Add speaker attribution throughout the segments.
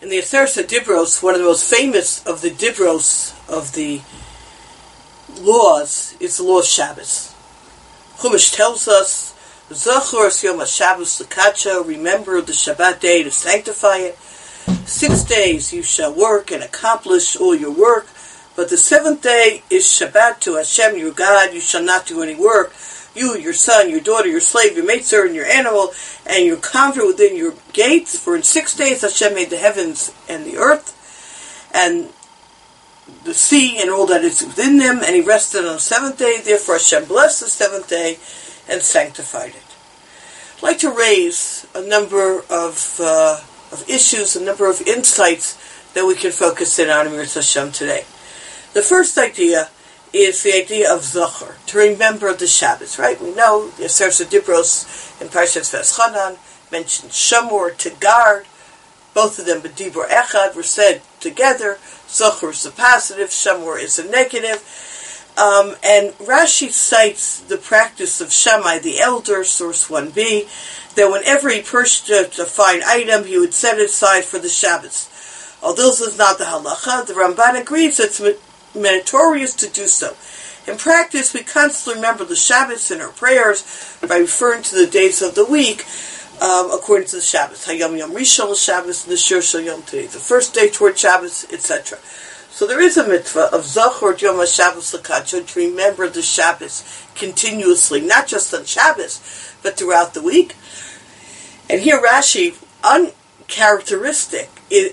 Speaker 1: In the Aseret Dibros, one of the most famous of the Dibros, of the laws, is the law of Shabbos. Chumash tells us, Zachor Yom HaShabbos L'Kacho, remember the Shabbat day to sanctify it. 6 days you shall work and accomplish all your work, but the 7th day is Shabbat to Hashem your God. You shall not do any work. You, your son, your daughter, your slave, your maidservant, your animal, and your convert within your gates. For in 6 days Hashem made the heavens and the earth, and the sea and all that is within them, and He rested on the 7th day. Therefore Hashem blessed the 7th day and sanctified it. I'd like to raise a number of issues, a number of insights that we can focus in on Amiras Hashem today. The first idea is the idea of Zachor, to remember the Shabbos, right? We know the Aseret Dibros in Parashat V'eschanan mentioned Shamor, to guard. Both of them, B'dibur Echad, were said together. Zachor is the positive, Shamor is the negative. And Rashi cites the practice of Shammai, the elder, source 1b, that whenever he purchased a fine item, he would set it aside for the Shabbos. Although this is not the halacha, the Ramban agrees that it's meritorious to do so. In practice, we constantly remember the Shabbos in our prayers by referring to the days of the week according to the Shabbos. Hayom Yom Rishon Shabbos, the Shir Shel Yom, today the first day toward Shabbos, etc. So there is a mitzvah of Zachor Yom HaShabbos L'Kacho, to remember the Shabbos continuously, not just on Shabbos, but throughout the week. And here Rashi, uncharacteristic,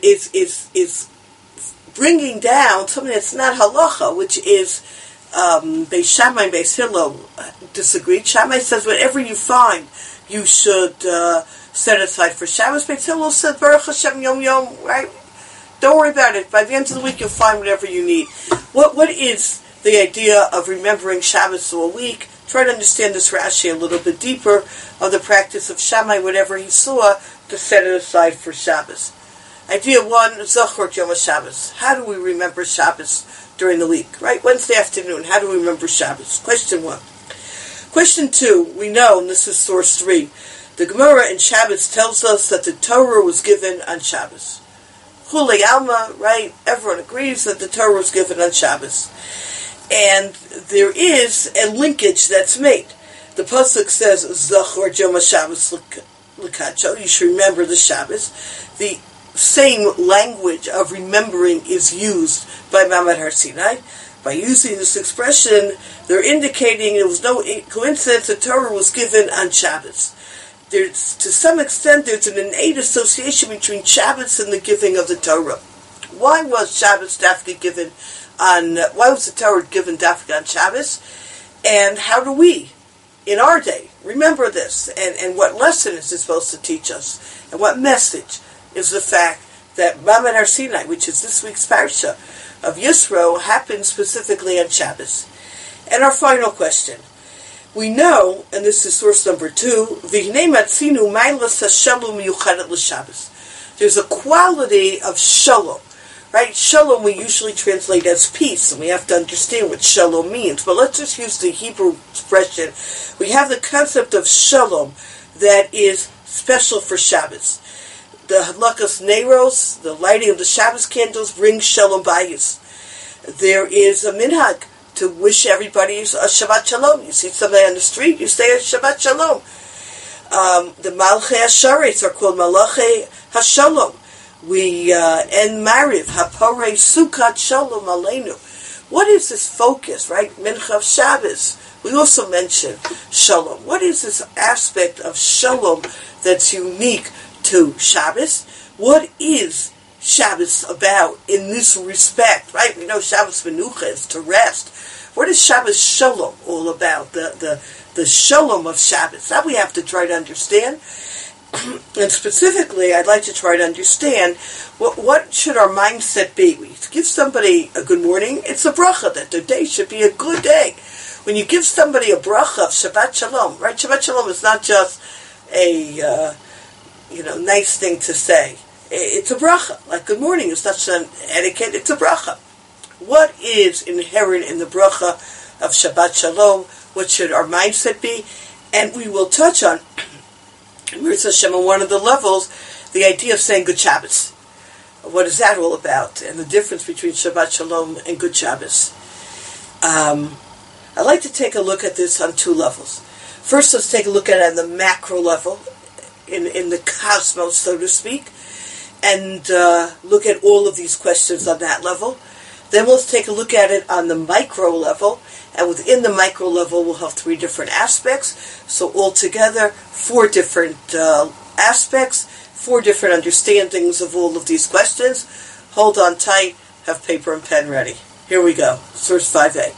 Speaker 1: is bringing down something that's not halacha, which is Beis Shammai and Beis Hillel disagreed. Shammai says whatever you find, you should set aside for Shabbos. Beis Hillel says Baruch Hashem Yom Yom, right? Don't worry about it. By the end of the week, you'll find whatever you need. What is the idea of remembering Shabbos all week? Try to understand this Rashi a little bit deeper of the practice of Shammai, whatever he saw, to set it aside for Shabbos. Idea 1, Zachor Yom HaShabbos. How do we remember Shabbos during the week? Right? Wednesday afternoon, how do we remember Shabbos? Question 1. Question 2, we know, and this is source 3, the Gemara in Shabbos tells us that the Torah was given on Shabbos. Chulei Alma, right? Everyone agrees that the Torah was given on Shabbos. And there is a linkage that's made. The pasuk says, Zachor Yom HaShabbos L'Kacho, you should remember the Shabbos. The same language of remembering is used by Ma'amad Har Sinai. By using this expression, they're indicating it was no coincidence the Torah was given on Shabbos. To some extent, there's an innate association between Shabbos and the giving of the Torah. Why was Shabbos dafka given why was the Torah given dafka on Shabbos? And how do we, in our day, remember this? And what lesson is it supposed to teach us? And what message is the fact that Ma'amad Har Sinai, which is this week's parsha of Yisro, happens specifically on Shabbos? And our final question. We know, and this is source number 2, V'hinei matzinu mailas hashalom miyuchadet l'Shabbos. There's a quality of shalom, right? Shalom we usually translate as peace, and we have to understand what shalom means. But let's just use the Hebrew expression. We have the concept of shalom that is special for Shabbos. The hadlakas neiros, the lighting of the Shabbos candles, brings shalom bayis. There is a minhag to wish everybody a Shabbat Shalom. You see somebody on the street, you say a Shabbat Shalom. The Malchei HaSharetz are called Malachei HaShalom. We end Mariv, Haporei Sukkot Shalom Aleinu. What is this focus, right? Mincha of Shabbos. We also mention Shalom. What is this aspect of Shalom that's unique to Shabbos? What is Shabbos about in this respect, right? We know Shabbos Menucha is to rest. What is Shabbos Shalom all about? The Shalom of Shabbos. That we have to try to understand. And specifically, I'd like to try to understand what should our mindset be. We give somebody a good morning, it's a bracha, that their day should be a good day. When you give somebody a bracha of Shabbat Shalom, right? Shabbat Shalom is not just a nice thing to say. It's a bracha. Like good morning is not an etiquette, it's a bracha. What is inherent in the bracha of Shabbat Shalom? What should our mindset be? And we will touch on, Amiras Hashem, on one of the levels, the idea of saying Good Shabbos. What is that all about? And the difference between Shabbat Shalom and Good Shabbos. I'd like to take a look at this on two levels. First, let's take a look at it on the macro level, in the cosmos, so to speak, and look at all of these questions on that level. Then let's take a look at it on the micro level, and within the micro level we'll have three different aspects. So altogether, four different aspects, four different understandings of all of these questions. Hold on tight, have paper and pen ready. Here we go, source 5a.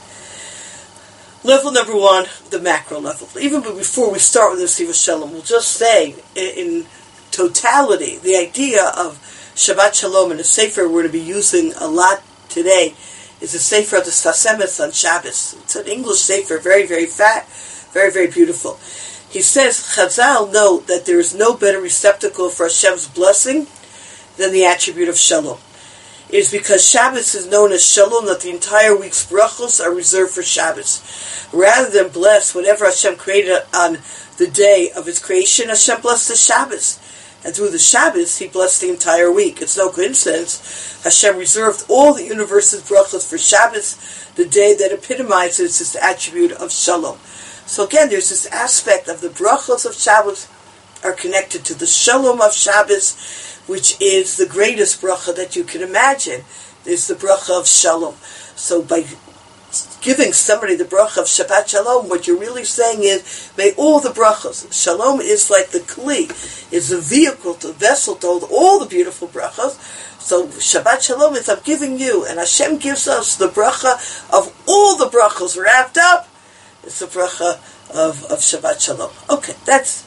Speaker 1: Level number one, the macro level. Even before we start with the Siva Shalom, we'll just say in totality, the idea of Shabbat Shalom and a sefer we're going to be using a lot today is a sefer of the Sfas Emes on Shabbos. It's an English sefer, very, very fat, very, very beautiful. He says, Chazal note that there is no better receptacle for Hashem's blessing than the attribute of Shalom. It is because Shabbos is known as Shalom that the entire week's brachos are reserved for Shabbos. Rather than bless whatever Hashem created on the day of His creation, Hashem blessed the Shabbos. And through the Shabbos, He blessed the entire week. It's no coincidence. Hashem reserved all the universe's brachos for Shabbos, the day that epitomizes this attribute of Shalom. So again, there's this aspect of the brachos of Shabbos are connected to the Shalom of Shabbos, which is the greatest bracha that you can imagine. There's the bracha of Shalom. So by giving somebody the bracha of Shabbat Shalom, what you're really saying is, may all the brachos, Shalom is like the kli, is the vehicle, the vessel to hold all the beautiful brachos. So Shabbat Shalom is I'm giving you, and Hashem gives us the bracha of all the brachos wrapped up. It's the bracha of Shabbat Shalom. Okay, that's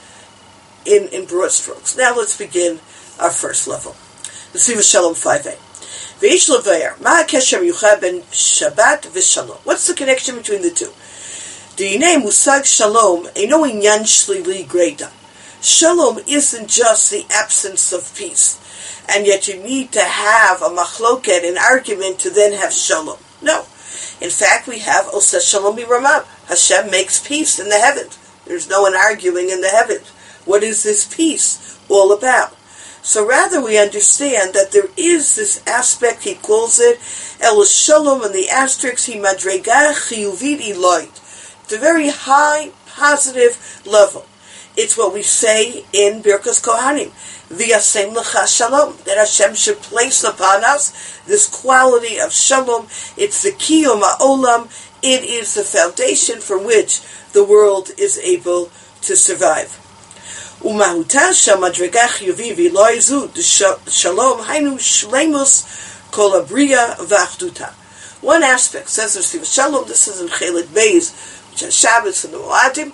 Speaker 1: in broad strokes. Now let's begin our first level. The Siva Shalom 5a. V'yish levayer, ma ha'kesher yuchad ben Shabbat v'Shalom. What's the connection between the two? D'inei musag Shalom eino inyan shlili greida. Shalom isn't just the absence of peace, and yet you need to have a machloket, an argument, to then have Shalom. No. In fact, we have Oseh Shalom B'Ramah. Hashem makes peace in the heavens. There's no one arguing in the heavens. What is this peace all about? So rather we understand that there is this aspect, he calls it, El Shalom, and the asterisk, he madrega chiyuvit iloit. It's a very high, positive level. It's what we say in Birkas Kohanim, V'yasem lecha shalom, that Hashem should place upon us this quality of shalom. It's the kiyum ha'olam. It is the foundation from which the world is able to survive. Umahuta shamadrega chiyuvi v'loizu shalom hainu shleimus kol habriya v'achduta. One aspect, says the Siva Shalom, this is in Chelik Beis, which is Shabbos and the Moadim.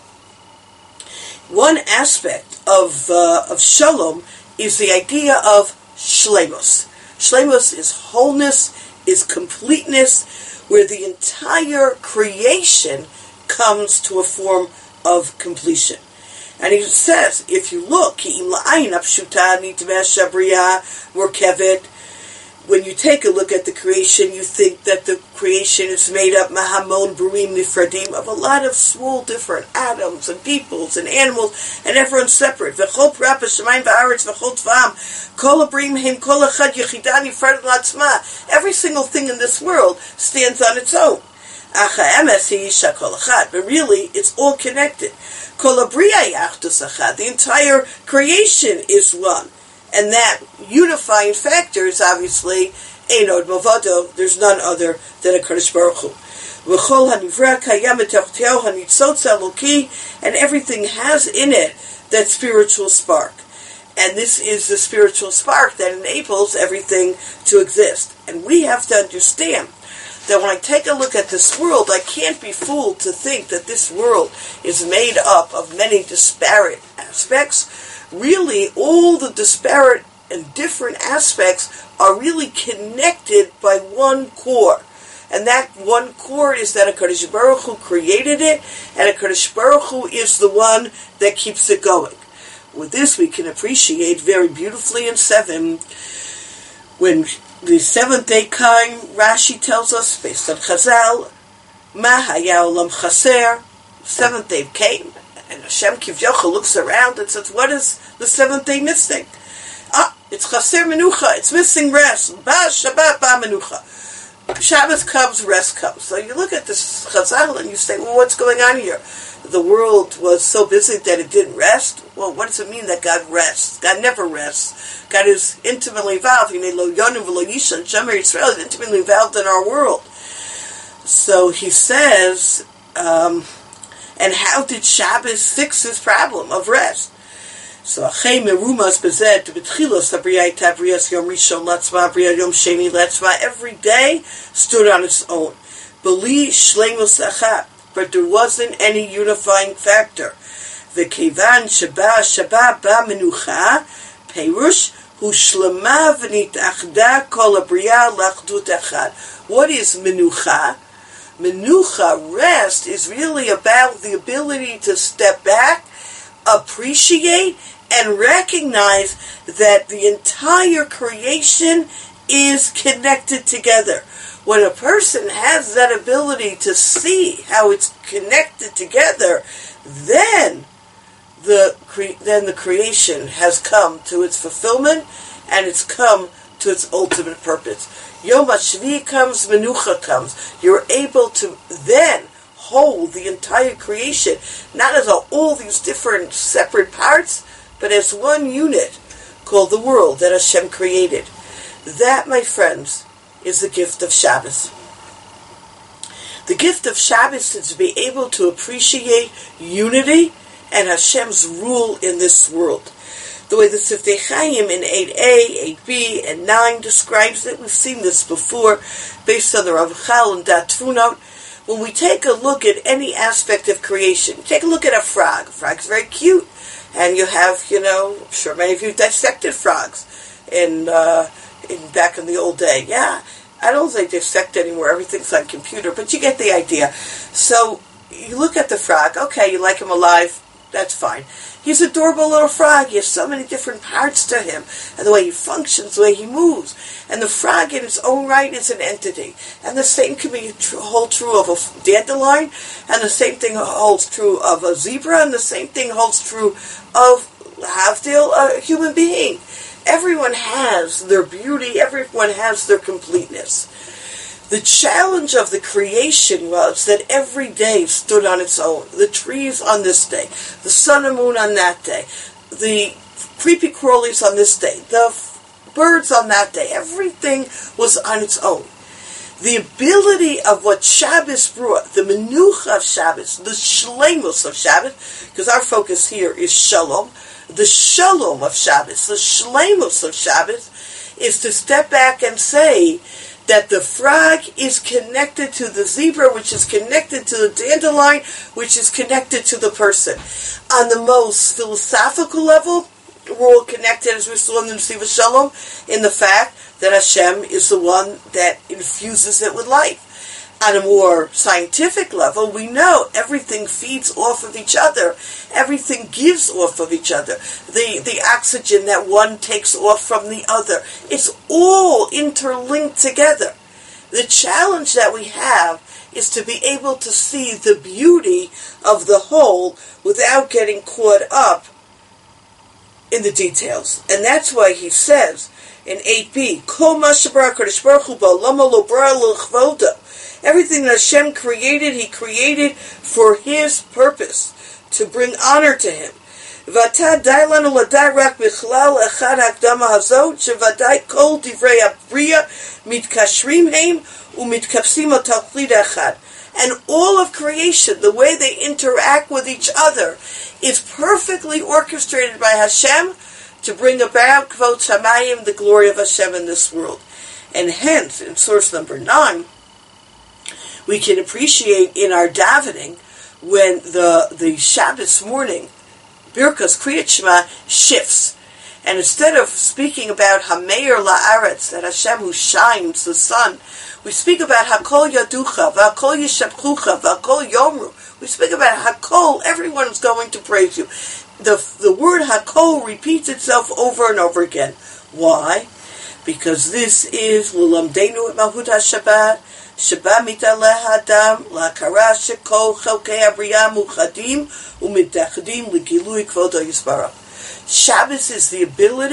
Speaker 1: One aspect of shalom is the idea of shleimus. Shleimus is wholeness, is completeness, where the entire creation comes to a form of completion. And he says, if you look, when you take a look at the creation, you think that the creation is made up mahamon burim nifradim, of a lot of small different atoms and peoples and animals, and everyone's separate. Every single thing in this world stands on its own. But really, it's all connected. The entire creation is one. And that unifying factor is obviously Einod Movado. There's none other than a Kadosh Baruch Hu. And everything has in it that spiritual spark. And this is the spiritual spark that enables everything to exist. And we have to understand that when I take a look at this world, I can't be fooled to think that this world is made up of many disparate aspects. Really, all the disparate and different aspects are really connected by one core. And that one core is that HaKadosh Baruch Hu created it, and HaKadosh Baruch Hu is the one that keeps it going. With this, we can appreciate very beautifully in 7, when the seventh day came, Rashi tells us, based on Chazal, Ma haya olam chaser, seventh day came, and Hashem Kivyocha looks around and says, what is the seventh day missing? It's chaser menucha. It's missing rest. Ba Shabbat ba menucha. Shabbos comes, rest comes. So you look at this Chazal and you say, well, what's going on here? The world was so busy that it didn't rest. Well, what does it mean that God rests? God never rests. God is intimately involved. Israel is intimately involved in our world. So he says, and how did Shabbos fix this problem of rest? So every day stood on its own. But there wasn't any unifying factor. V'kevan shaba ba menucha, perush hushlema v'nitachda kol habriya l'achdut echad. What is menucha? Menucha, rest, is really about the ability to step back, appreciate, and recognize that the entire creation is connected together. When a person has that ability to see how it's connected together, then the creation has come to its fulfillment and it's come to its ultimate purpose. Yom HaShvi comes, Menucha comes. You're able to then hold the entire creation, not as all these different separate parts, but as one unit called the world that Hashem created. That, my friends, is the gift of Shabbos. The gift of Shabbos is to be able to appreciate unity and Hashem's rule in this world. The way the Siftei Chaim in 8a, 8b, and 9 describes it, we've seen this before, based on the Rav Chal and Dat Tfunot. When we take a look at any aspect of creation, take a look at a frog. A frog's very cute. And you have, I'm sure many of you dissected frogs in back in the old day. Yeah, I don't think they dissect anymore. Everything's on computer, but you get the idea. So you look at the frog. Okay, you like him alive. That's fine. He's an adorable little frog. He has so many different parts to him, and the way he functions, the way he moves. And the frog in its own right is an entity. And the same can hold true of a dandelion, and the same thing holds true of a zebra, and the same thing holds true of Havdil, a human being. Everyone has their beauty. Everyone has their completeness. The challenge of the creation was that every day stood on its own. The trees on this day, the sun and moon on that day, the creepy crawlies on this day, the birds on that day. Everything was on its own. The ability of what Shabbos brought, the menucha of Shabbos, the shleimus of Shabbos, because our focus here is shalom, the shalom of Shabbos, the shleimus of Shabbos, is to step back and say that the frog is connected to the zebra, which is connected to the dandelion, which is connected to the person. On the most philosophical level, we're all connected, as we saw in the Nesiva Shalom, in the fact that Hashem is the one that infuses it with life. On a more scientific level, we know everything feeds off of each other. Everything gives off of each other. The oxygen that one takes off from the other. It's all interlinked together. The challenge that we have is to be able to see the beauty of the whole without getting caught up in the details. And that's why he says in 8b, Kol ma shebara HaKadosh Baruch Hu bo, lama lo bara l'chvodo. Everything that Hashem created, He created for His purpose, to bring honor to Him. V'ata dai lanu ladai rak bichlal echad hakdama hazot, shevadai kol divrei habriya mitkashrim heim umitkapsim al tachlit echad. And all of creation, the way they interact with each other, is perfectly orchestrated by Hashem to bring about kvod shamayim, the glory of Hashem in this world. And hence, in source number 9, we can appreciate in our davening when the Shabbos morning, Birkas Kriyat Shema, shifts. And instead of speaking about Hameir La'aretz, that Hashem who shines, the sun, we speak about Hakol Yaducha, V'Hakol Yishabchucha, V'Hakol Yomru. We speak about Hakol, everyone is going to praise you. The word Hakol repeats itself over and over again. Why? Because this is L'Lamdeinu et Malhut HaShabbat, Sheba mitaleh adam la'kara shekol chelkei habriya muchadim u'mitachdim l'gilui kvodo yisbarach. Shabbos is the ability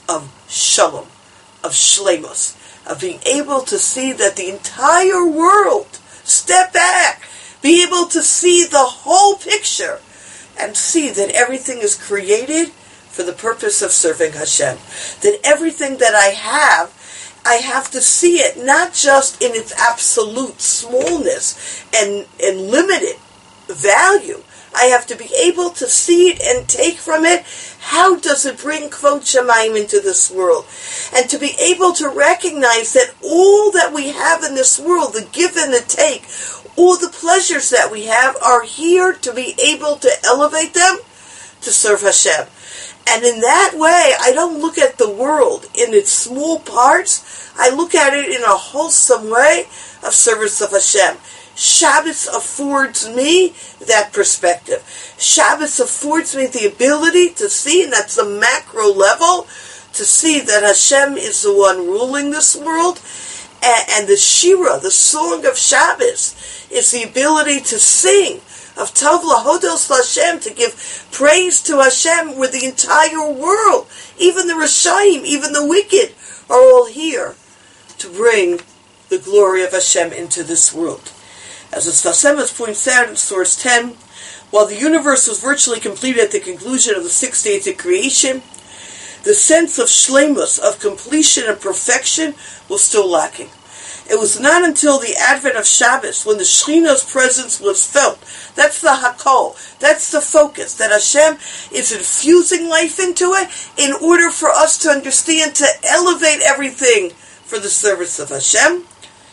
Speaker 1: of shalom, of shleimus, of being able to see that the entire world, step back, be able to see the whole picture, and see that everything is created for the purpose of serving Hashem. That everything that I have to see it not just in its absolute smallness and limited value. I have to be able to see it and take from it, how does it bring Kvod Shamayim into this world? And to be able to recognize that all that we have in this world, the give and the take, all the pleasures that we have are here to be able to elevate them to serve Hashem. And in that way, I don't look at the world in its small parts. I look at it in a wholesome way of service of Hashem. Shabbos affords me that perspective. Shabbos affords me the ability to see, and that's the macro level, to see that Hashem is the one ruling this world. And the Shira, the song of Shabbos, is the ability to sing of Tov Lahodos Hashem, to give praise to Hashem, where the entire world, even the Rashayim, even the wicked, are all here to bring the glory of Hashem into this world. As the Sfas Emes points out in source 10, while the universe was virtually completed at the conclusion of the 6 days of creation, the sense of shleimus, of completion and perfection, was still lacking. It was not until the advent of Shabbos, when the Shekhinah's presence was felt, that's the Hakol, that's the focus, that Hashem is infusing life into it in order for us to understand, to elevate everything for the service of Hashem,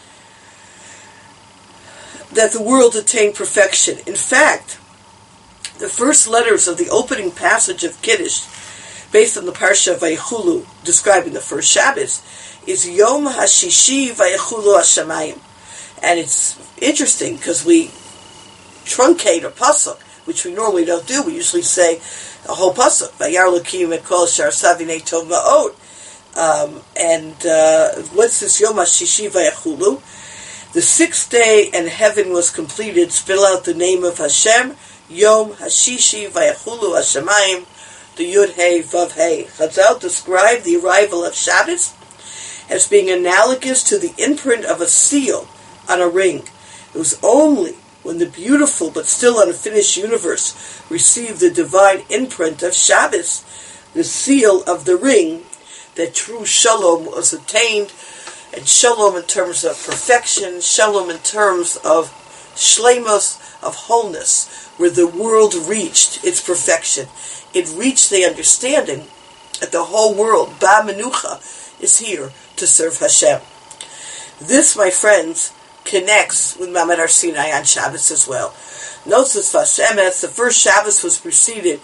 Speaker 1: that the world attained perfection. In fact, the first letters of the opening passage of Kiddush, based on the Parsha of Vayechulu, describing the first Shabbos, is Yom HaShishi Vayechulu HaShamayim. And it's interesting because we truncate a pasuk, which we normally don't do. We usually say a whole pasuk. Vayar Elokim et kol shar savinei tov ma'od. What's this Yom HaShishi Vayechulu? The 6th day and heaven was completed. Spell out the name of Hashem. Yom HaShishi Vayechulu HaShamayim. The Yud Hey Vav Hey. Chazal described the arrival of Shabbos as being analogous to the imprint of a seal on a ring. It was only when the beautiful but still unfinished universe received the divine imprint of Shabbos, the seal of the ring, that true shalom was attained. And shalom in terms of perfection, shalom in terms of shleimus, of wholeness, where the world reached its perfection. It reached the understanding that the whole world, Ba Menucha, is here to serve Hashem. This, my friends, connects with Ma'amad Har Sinai on Shabbos as well. Notice the Sfas Emes, the first Shabbos was preceded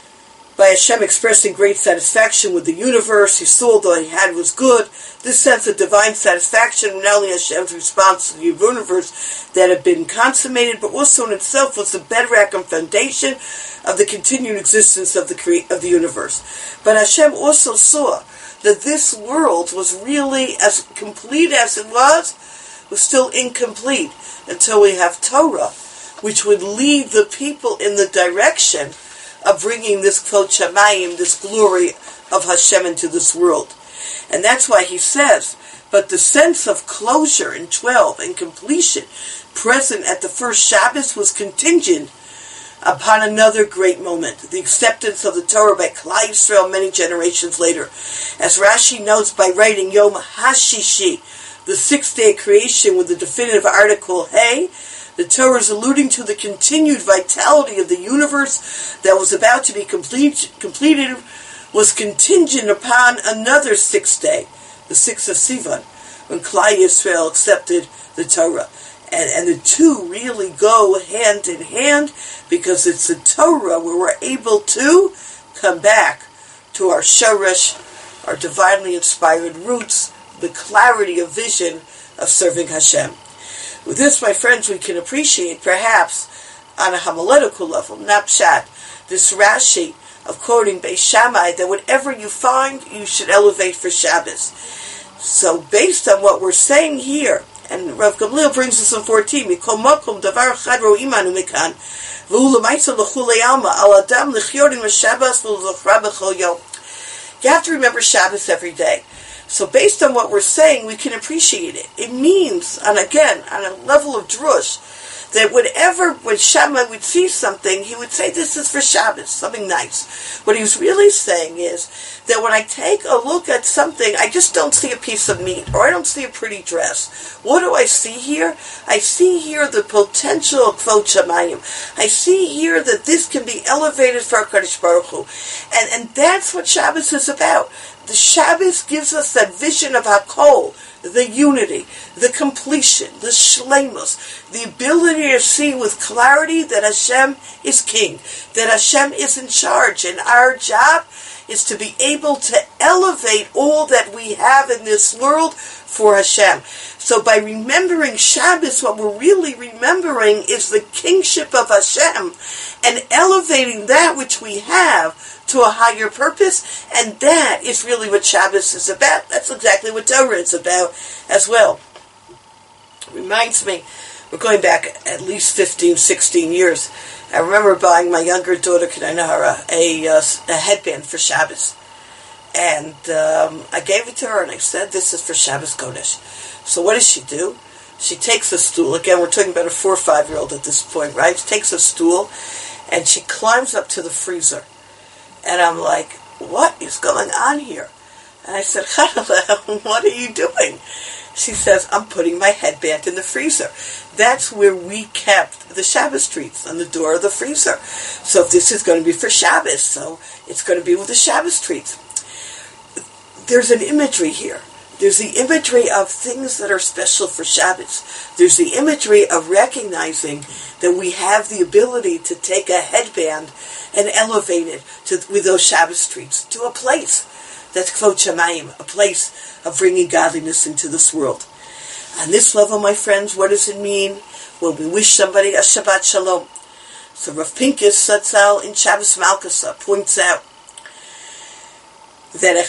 Speaker 1: by Hashem expressing great satisfaction with the universe. He saw that he had was good. This sense of divine satisfaction, not only Hashem's response to the universe that had been consummated, but also in itself was the bedrock and foundation of the continued existence of the universe. But Hashem also saw that this world was really, as complete as it was still incomplete until we have Torah, which would lead the people in the direction of bringing this Kvod Shamayim, this glory of Hashem into this world. And that's why he says, but the sense of closure in 12 and completion present at the first Shabbos was contingent upon another great moment, the acceptance of the Torah by Klal Yisrael many generations later. As Rashi notes by writing Yom HaShishi, the 6th day of creation, with the definitive article Hey, the Torah is alluding to the continued vitality of the universe that was about to be completed, was contingent upon another 6th day, the 6th of Sivan, when Klal Yisrael accepted the Torah. And the two really go hand in hand, because it's the Torah where we're able to come back to our shoresh, our divinely inspired roots, the clarity of vision of serving Hashem. With this, my friends, we can appreciate, perhaps, on a homiletical level, not pshat, this Rashi of quoting Beis Shammai, that whatever you find, you should elevate for Shabbos. So based on what we're saying here, and Rav Gamliel brings us in 14, Mikol Makom Davar Chad Ro'imanu Mikan, V'u L'maisa L'chulei Alma, Al Adam L'chyorim L'Shabbos V'u L'Zochra B'chol Yom. You have to remember Shabbos every day. So based on what we're saying, we can appreciate it. It means, and again, on a level of drush, that when Shammai would see something, he would say, this is for Shabbos, something nice. What he was really saying is that when I take a look at something, I just don't see a piece of meat, or I don't see a pretty dress. What do I see here? I see here the potential of Kvod Shamayim. I see here that this can be elevated for HaKadosh Baruch Hu. And that's what Shabbos is about. The Shabbos gives us that vision of Hakol, the unity, the completion, the shleimus, the ability to see with clarity that Hashem is king, that Hashem is in charge, and our job is to be able to elevate all that we have in this world for Hashem. So by remembering Shabbos, what we're really remembering is the kingship of Hashem and elevating that which we have to a higher purpose, and that is really what Shabbos is about. That's exactly what Torah is about as well. Reminds me, we're going back at least 15, 16 years. I remember buying my younger daughter, Kenanahara, a headband for Shabbos. And I gave it to her and I said, this is for Shabbos Kodesh. So what does she do? She takes a stool. Again, we're talking about a 4 or 5-year-old at this point, right? She takes a stool and she climbs up to the freezer. And I'm like, what is going on here? And I said, Chanala, what are you doing? She says, I'm putting my headband in the freezer. That's where we kept the Shabbos treats, on the door of the freezer. So if this is going to be for Shabbos, so it's going to be with the Shabbos treats. There's an imagery here. There's the imagery of things that are special for Shabbos. There's the imagery of recognizing that we have the ability to take a headband and elevate it with those Shabbos treats to a place that's Kvod Shamayim, a place of bringing godliness into this world. On this level, my friends, what does it mean when we wish somebody a Shabbat Shalom? So Rav Pinkus Zatzal in Shabbos Malkasa points out that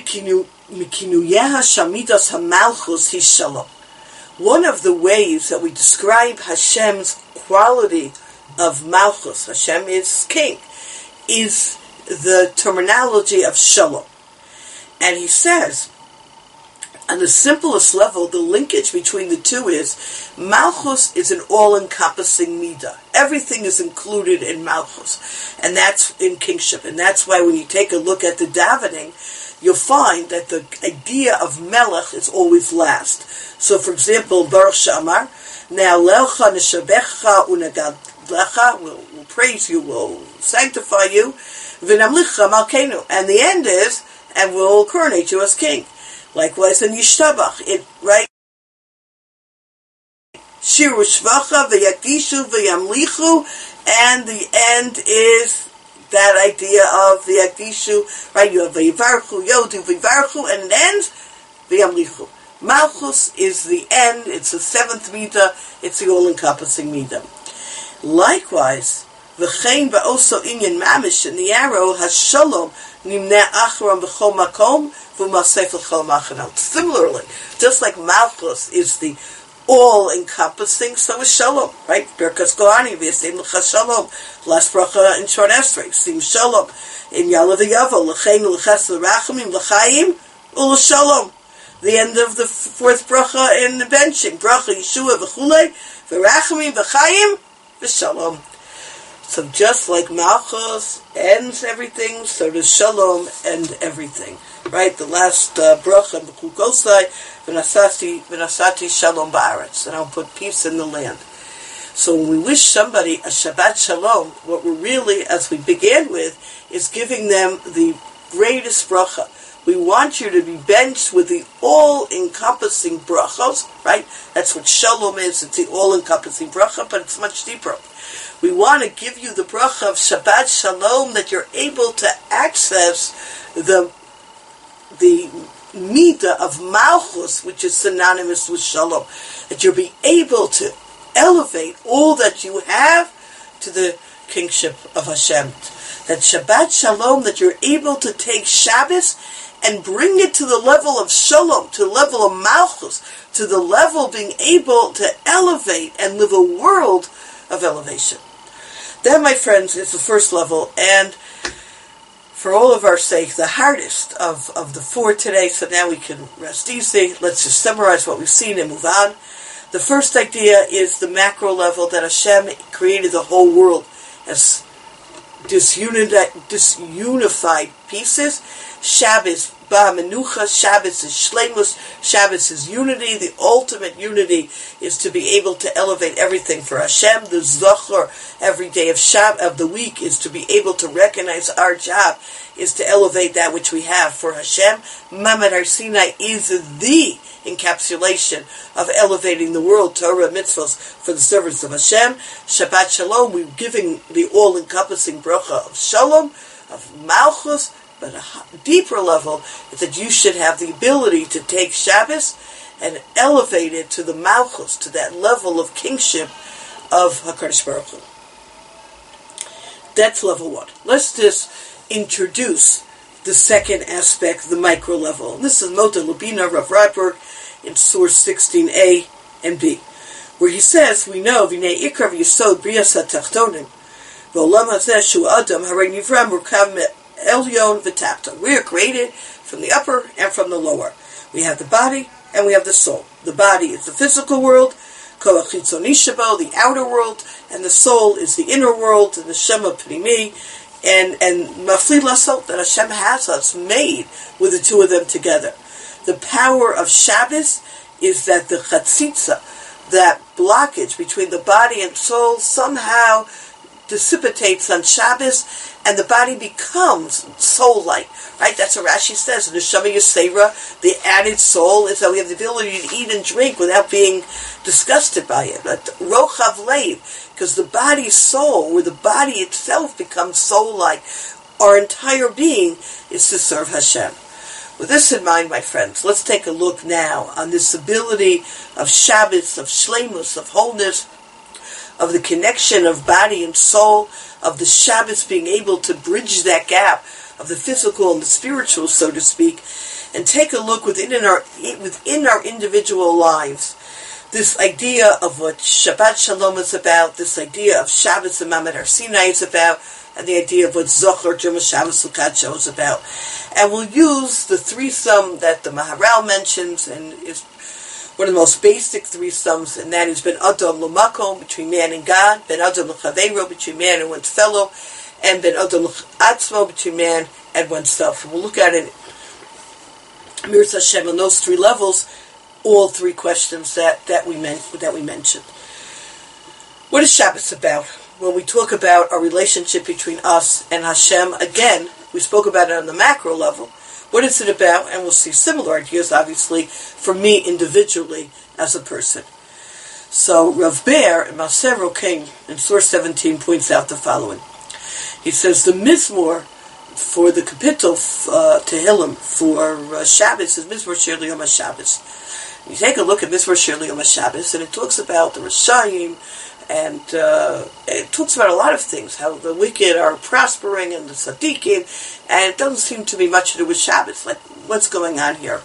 Speaker 1: one of the ways that we describe Hashem's quality of Malchus, Hashem is king, is the terminology of Shalom. And he says, on the simplest level, the linkage between the two is Malchus is an all-encompassing midah. Everything is included in Malchus. And that's in kingship. And that's why when you take a look at the davening, you'll find that the idea of Melech is always last. So, for example, Baruch She'amar, now Lecha Neshabecha Unagadlecha, we'll praise you, we'll sanctify you, V'namlicha Malkeinu. And the end is, and we'll coronate you as king. Likewise in Yishtabach, right? Shiru Shvacha V'yakdishu V'yamlichu, and the end is that idea of the Yakdishu, right? You have V'yivarchu, Yodu V'yivarchu, and it ends V'yamlichu. Malchus is the end, it's the 7th midah, it's the all-encompassing midah. Likewise, V'chein Ba'oso Inyan Mamish, in the arrow, HaShalom, Nimneh Achram B'chol Makom, V'masef L'chol Machanot. Similarly, just like Malchus is the all-encompassing, so is Shalom, right? Berkas Kohani, V'yasem L'cha Shalom, last bracha in Short Esrei, Sim Shalom, in Yalav Yavo, L'chein L'ches L'rachamim, L'chaim, U'L'Shalom. The end of the 4th bracha in the benching, bracha Yeshua V'chulei, V'rachamim, V'chaim, V'Shalom. So just like Malchus ends everything, so does Shalom end everything. Right? The last bracha in B'chukosai, V'nasati Shalom Ba'aretz, and I'll put peace in the land. So when we wish somebody a Shabbat Shalom, what we're really, as we began with, is giving them the greatest bracha. We want you to be benched with the all-encompassing brachos, right? That's what Shalom is, it's the all-encompassing bracha, but it's much deeper. We want to give you the bracha of Shabbat Shalom, that you're able to access the midah of Malchus, which is synonymous with Shalom. That you'll be able to elevate all that you have to the kingship of Hashem. That Shabbat Shalom, that you're able to take Shabbos and bring it to the level of Shalom, to the level of Malchus, to the level of being able to elevate and live a world of elevation. That, my friends, is the first level, and for all of our sake, the hardest of the four today, so now we can rest easy. Let's just summarize what we've seen and move on. The first idea is the macro level, that Hashem created the whole world as disunified pieces. Shabbos, Ba Menucha, Shabbos is Shleimus, Shabbos is unity. The ultimate unity is to be able to elevate everything for Hashem. The Zachor, every day of the week, is to be able to recognize our job is to elevate that which we have for Hashem. Ma'amad Har Sinai is the encapsulation of elevating the world, Torah, mitzvahs, for the service of Hashem. Shabbat Shalom, we're giving the all-encompassing bracha of Shalom, of Malchus, but a deeper level is that you should have the ability to take Shabbos and elevate it to the Malchus, to that level of kingship of HaKadosh Baruch Hu. That's level one. Let's just introduce the second aspect, the micro level. And this is Mota Lubina, Rav Radberg, in source 16a and b, where he says, we know, V'nei ikar v'yisod brias ha'tachtonim, v'olam hazeh shu adam, harei nivram murkav elyon v'tachton. We are created from the upper and from the lower. We have the body and we have the soul. The body is the physical world, koach chitzoni shabo, the outer world, and the soul is the inner world, and the shema pnimi, and mafli lasot, that Hashem has us made with the two of them together. The power of Shabbos is that the chatzitza, that blockage between the body and soul, somehow dissipates on Shabbos, and the body becomes soul-like. Right? That's what Rashi says. In the Neshama Yisera, the added soul is that we have the ability to eat and drink without being disgusted by it. But Rochav Leiv, because the body's soul, where the body itself becomes soul-like, our entire being is to serve Hashem. With this in mind, my friends, let's take a look now on this ability of Shabbos, of Shleimus, of wholeness, of the connection of body and soul, of the Shabbos being able to bridge that gap of the physical and the spiritual, so to speak, and take a look within our individual lives. This idea of what Shabbat Shalom is about, this idea of Shabbos and Ma'amad Har Sinai is about, and the idea of what Zohar, Juma Shabbos, Sukkot is about. And we'll use the threesome that the Maharal mentions, and is one of the most basic threesomes, and that is Ben Adam L'Makom, between man and God, Ben Adam L'Chaveiro, between man and one's fellow, and Ben Adam L'Atzmo, between man and oneself. And we'll look at it, Mirza Hashem, on those three levels, all three questions that we mentioned. What is Shabbos about? When we talk about our relationship between us and Hashem, again, we spoke about it on the macro level. What is it about? And we'll see similar ideas, obviously, for me individually as a person. So Rav Bear in Maser Rokein in source 17 points out the following. He says the Mizmor for the Kapitel Tehillim for Shabbos is Mizmor Shir L'Yom HaShabbos. You take a look at Mizmor Shir L'Yom HaShabbos, and it talks about the Rishayim, and it talks about a lot of things, how the wicked are prospering and the tzaddikim, and it doesn't seem to be much to do with Shabbos. Like, what's going on here?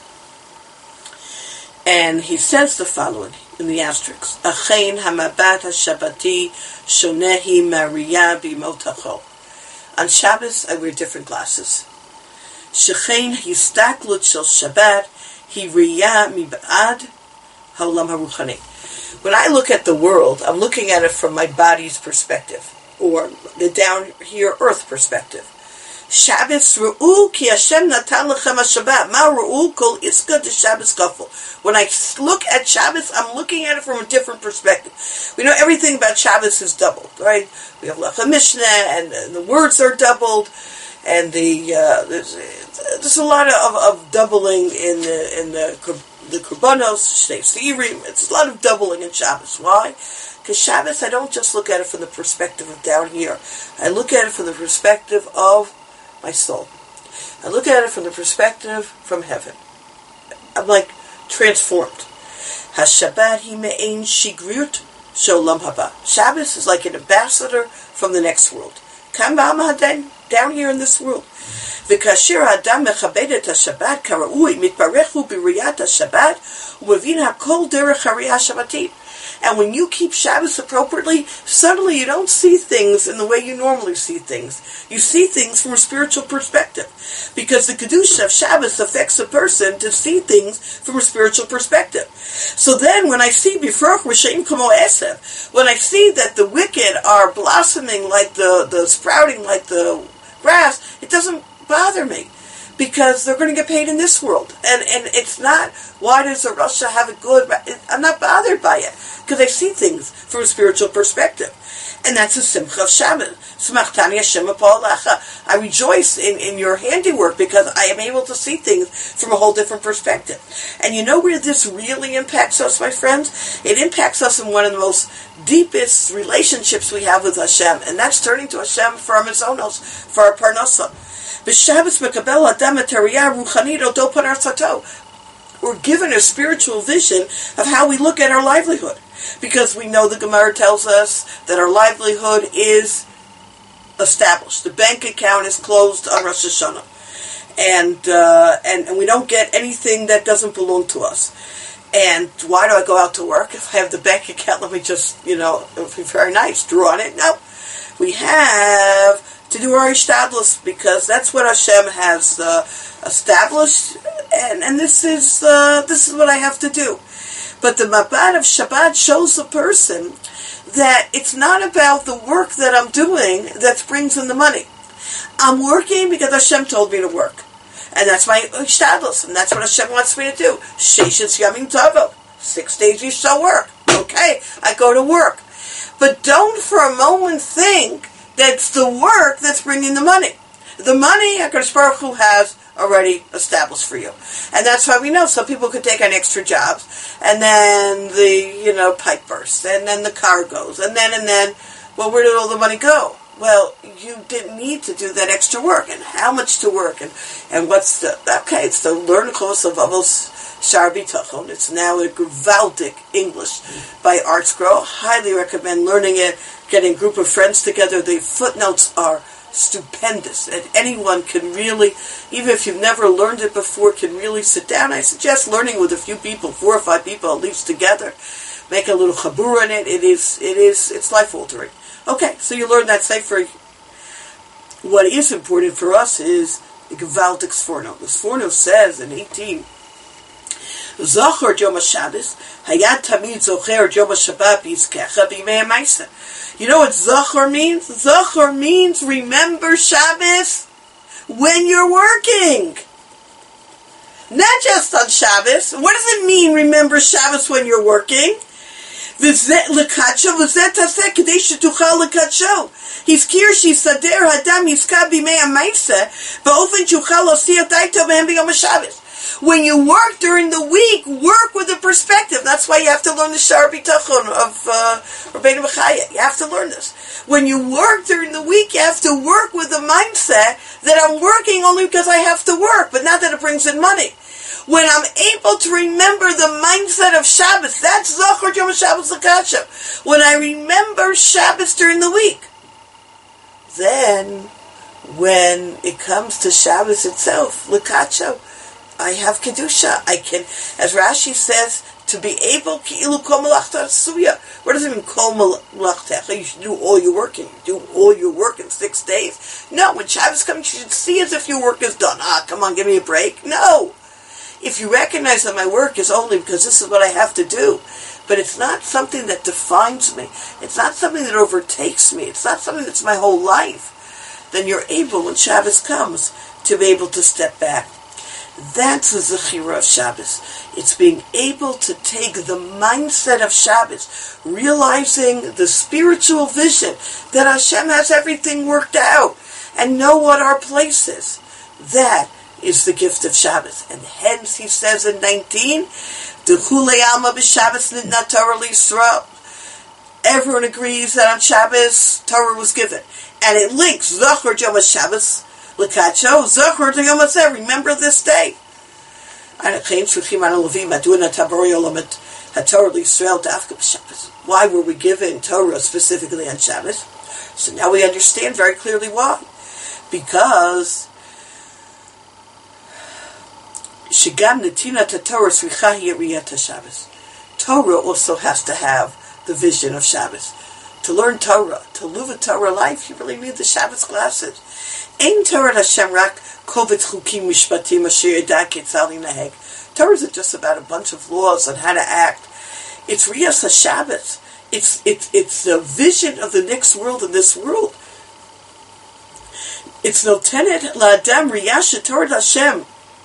Speaker 1: And he says the following in the asterisk: Achein hamabat hashabbati shonehi mariya b'motacho. On Shabbos, I wear different glasses. Shechein histaklut shel Shabbat hi riyah mib'ad haolam haruchani. When I look at the world, I'm looking at it from my body's perspective, or the down here earth perspective. Shabbos ru'u ki Hashem natan lechem haShabbat. Ma ru'u kol iska de Shabbos kafel. When I look at Shabbos, I'm looking at it from a different perspective. We know everything about Shabbos is doubled, right? We have Lecha Mishnah, and the words are doubled, and there's a lot of doubling in the Kurbanos, Shnei Seirim. It's a lot of doubling in Shabbos. Why? Because Shabbos, I don't just look at it from the perspective of down here. I look at it from the perspective of my soul. I look at it from the perspective from heaven. I'm like transformed. HaShabbat hi me'ein shigriut sholam haba. Shabbos is like an ambassador from the next world. Kam ba'am haden, down here in this world. וכאשר האדם מכבד את השבת כראוי, מתברך הוא בראיית השבת, ומבין הכל דרך הראייה השבתית. And when you keep Shabbos appropriately, suddenly you don't see things in the way you normally see things. You see things from a spiritual perspective. Because the Kedusha of Shabbos affects a person to see things from a spiritual perspective. So then when I see Bifroch Rishaim Kamo Esev, when I see that the wicked are blossoming like the sprouting like the grass, it doesn't bother me. Because they're going to get paid in this world. And it's not, why does a Rasha have it good? I'm not bothered by it. Because I see things from a spiritual perspective. And that's the Simcha of Shabbos. Smachtani Hashem Apalacha. I rejoice in your handiwork because I am able to see things from a whole different perspective. And you know where this really impacts us, my friends? It impacts us in one of the most deepest relationships we have with Hashem. And that's turning to Hashem for our mizonos, for our parnasa. We're given a spiritual vision of how we look at our livelihood. Because we know the Gemara tells us that our livelihood is established. The bank account is closed on Rosh Hashanah. And we don't get anything that doesn't belong to us. And why do I go out to work? If I have the bank account, let me just, it would be very nice, draw on it. No. We have to do our ishtadlus because that's what Hashem has established, and this is what I have to do. But the Mabat of Shabbat shows the person that it's not about the work that I'm doing that brings in the money. I'm working because Hashem told me to work, and that's my ishtadlus, and that's what Hashem wants me to do. Sheshes Yamim Tavo, 6 days you shall work. Okay, I go to work, but don't for a moment think that's the work that's bringing the money. The money HaKadosh Baruch Hu has already established for you. And that's why we know some people could take on extra jobs, and then the, pipe bursts, and then the car goes, and then, well, where did all the money go? Well, you didn't need to do that extra work, and how much to work, and what's it's the learn course of Avos Shar Bitachon. It's now a Gewaldic English by ArtScroll. Highly recommend learning it, getting a group of friends together. The footnotes are stupendous, and anyone can really, even if you've never learned it before, can really sit down. I suggest learning with a few people, 4 or 5 people at least together. Make a little chabur in it. It's life altering. Okay, so you learn that sefer. What is important for us is the Gewaldic Sforno. The Sforno says in 18, Zocher Yom HaShabbos, Hayat Tamid Zocher Yom HaShabbat Yizkecha B'Yimei HaMaisa. You know what Zocher means? Zocher means remember Shabbos when you're working. Not just on Shabbos. What does it mean, remember Shabbos when you're working? L'kacho v'zeh taseh k'dei shetuchal l'kacho. Hizkir shisader hadam yizka b'mei ha'maisa ba'ofen shuchal osiyat daito b'hem b'yom HaShabbos. When you work during the week, work with a perspective. That's why you have to learn the Shar Bitachon of Rabbeinu Bechaya. You have to learn this. When you work during the week, you have to work with the mindset that I'm working only because I have to work, but not that it brings in money. When I'm able to remember the mindset of Shabbos, that's Zocher Yom Shabbos L'Kacho. When I remember Shabbos during the week, then when it comes to Shabbos itself, L'Kacho, I have Kedusha. I can, as Rashi says, to be able, Ki'ilu Kol Malachta Suya. What does it mean, Kol Malachta? You should do all your work, and you do all your work in 6 days. No, when Shabbos comes, you should see as if your work is done. Come on, give me a break. No. If you recognize that my work is only because this is what I have to do, but it's not something that defines me, it's not something that overtakes me, it's not something that's my whole life, then you're able, when Shabbos comes, to be able to step back. That's the Zechira of Shabbos. It's being able to take the mindset of Shabbos, realizing the spiritual vision that Hashem has everything worked out, and know what our place is. That is the gift of Shabbos. And hence he says in 19, D'chulei alma b'Shabbos nitna Torah l'Yisrael. Everyone agrees that on Shabbos, Torah was given. And it links Zocher Yom HaShabbos L'Kacho, Zocher Yom HaSeh, remember this day. Why were we given Torah specifically on Shabbos? So now we understand very clearly why. Because Shigam Netina Torah Sricha Yeriyat Shabbos. Torah also has to have the vision of Shabbos. To learn Torah, to live a Torah life, you really need the Shabbos classes. Ein Torah Hashem rak kovetz chukim mishpatim asher yada ketzal linaheg. Torah isn't just about a bunch of laws on how to act. It's Riyas HaShabbos. It's the vision of the next world and this world. It's notenet la'adam Riyas Torah Hashem.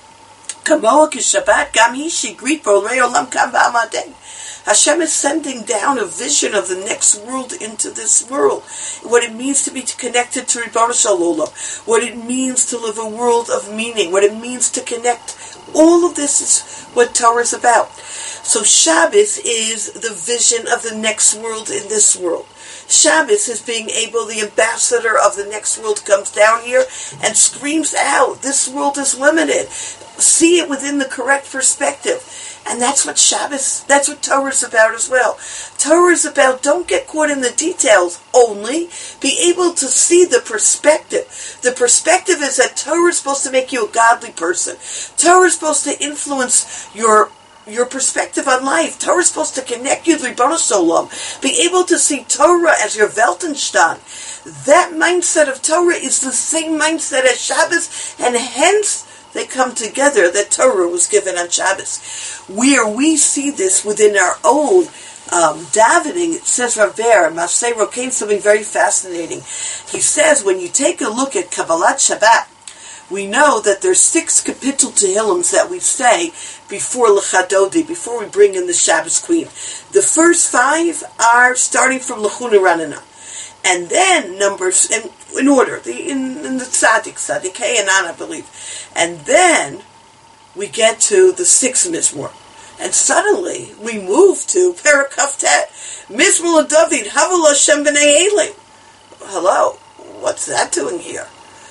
Speaker 1: Kamoa kishabat gam hi shigrit b'olrei olam kam ba'amadei. Hashem is sending down a vision of the next world into this world. What it means to be connected to Ribbono Shel Olam. What it means to live a world of meaning. What it means to connect. All of this is what Torah is about. So Shabbos is the vision of the next world in this world. Shabbos is being able, the ambassador of the next world comes down here and screams out, this world is limited. See it within the correct perspective. And that's what Shabbos, that's what Torah is about as well. Torah is about, don't get caught in the details only, be able to see the perspective. The perspective is that Torah is supposed to make you a godly person. Torah is supposed to influence your perspective on life. Torah is supposed to connect you to Ribbono Shel Olam. Be able to see Torah as your Weltanstand. That mindset of Torah is the same mindset as Shabbos, and hence they come together, that Torah was given on Shabbos. Where we see this within our own davening, it says Rav Ber, Masei Rokein, something very fascinating. He says, when you take a look at Kabbalat Shabbat, we know that there's 6 kapitel Tehillims that we say before Lecha Dodi, before we bring in the Shabbos Queen. The first 5 are starting from Lechuna Ranana. And then numbers, in order, in the Tzaddik Hey and An, I believe. And then we get to the 6th Mizmor. And suddenly we move to Perek Kaftet, Mizmor LeDavid, Havel Hashem B'nei Elim. Hello, what's that doing here?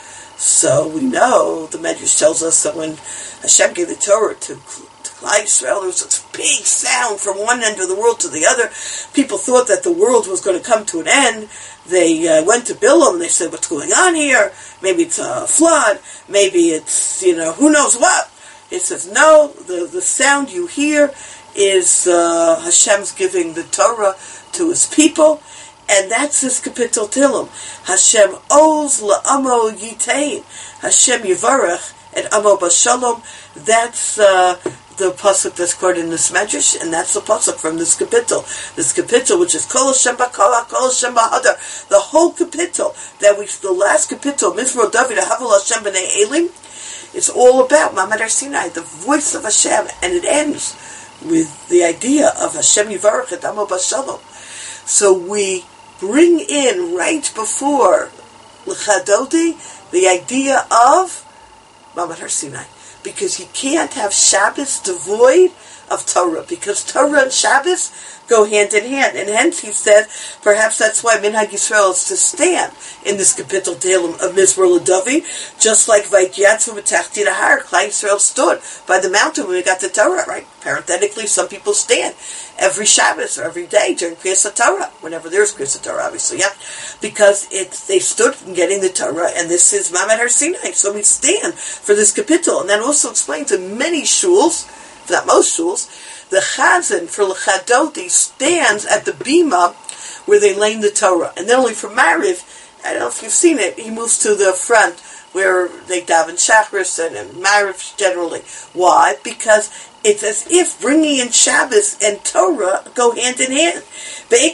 Speaker 1: So we know, the Medrash tells us that when Hashem gave the Torah to Klal Yisrael, there was such a big sound from one end of the world to the other. People thought that the world was going to come to an end. They went to Bilam and they said, what's going on here? Maybe it's a flood. Maybe it's, who knows what. It says, no, the sound you hear is Hashem's giving the Torah to his people. And that's this kapitel Tehillim. Hashem oz la'amo yitain. Hashem yivarach et amo b'shalom. That's the pasuk that's quoted in this medrash, and that's the pasuk from this kapitel. This kapitel, which is Kol Hashem b'Kala, Kol Hashem b'Hadar. The whole kapitel, the last kapitel, Mizmor David, Havel Hashem B'nei Elim, it's all about Ma'amad Har Sinai, the voice of Hashem, and it ends with the idea of Hashem yivarach et amo b'shalom. So we bring in right before Lecha Dodi the idea of Ma'amad Har Sinai, because you can't have Shabbos devoid of Torah, because Torah and Shabbos go hand in hand, and hence he said, perhaps that's why Minhag Yisrael is to stand in this kapitel Tehillim of Mizmor LeDavid, just like Vayityatzvu b'Tachtit Har, Klal Yisrael stood by the mountain when we got the Torah, right? Parenthetically, some people stand every Shabbos or every day during Kriyas HaTorah, whenever there's Kriyas HaTorah, obviously, yeah, because they stood in getting the Torah, and this is Ma'amad Har Sinai, so we stand for this kapitel, and that also explains in many shuls, if not most shuls, the Chazan for Lecha Dodi stands at the bima where they lay the Torah. And then only for Mariv, I don't know if you've seen it, he moves to the front where they daven Shachris and Mariv generally. Why? Because it's as if bringing in Shabbos and Torah go hand in hand. And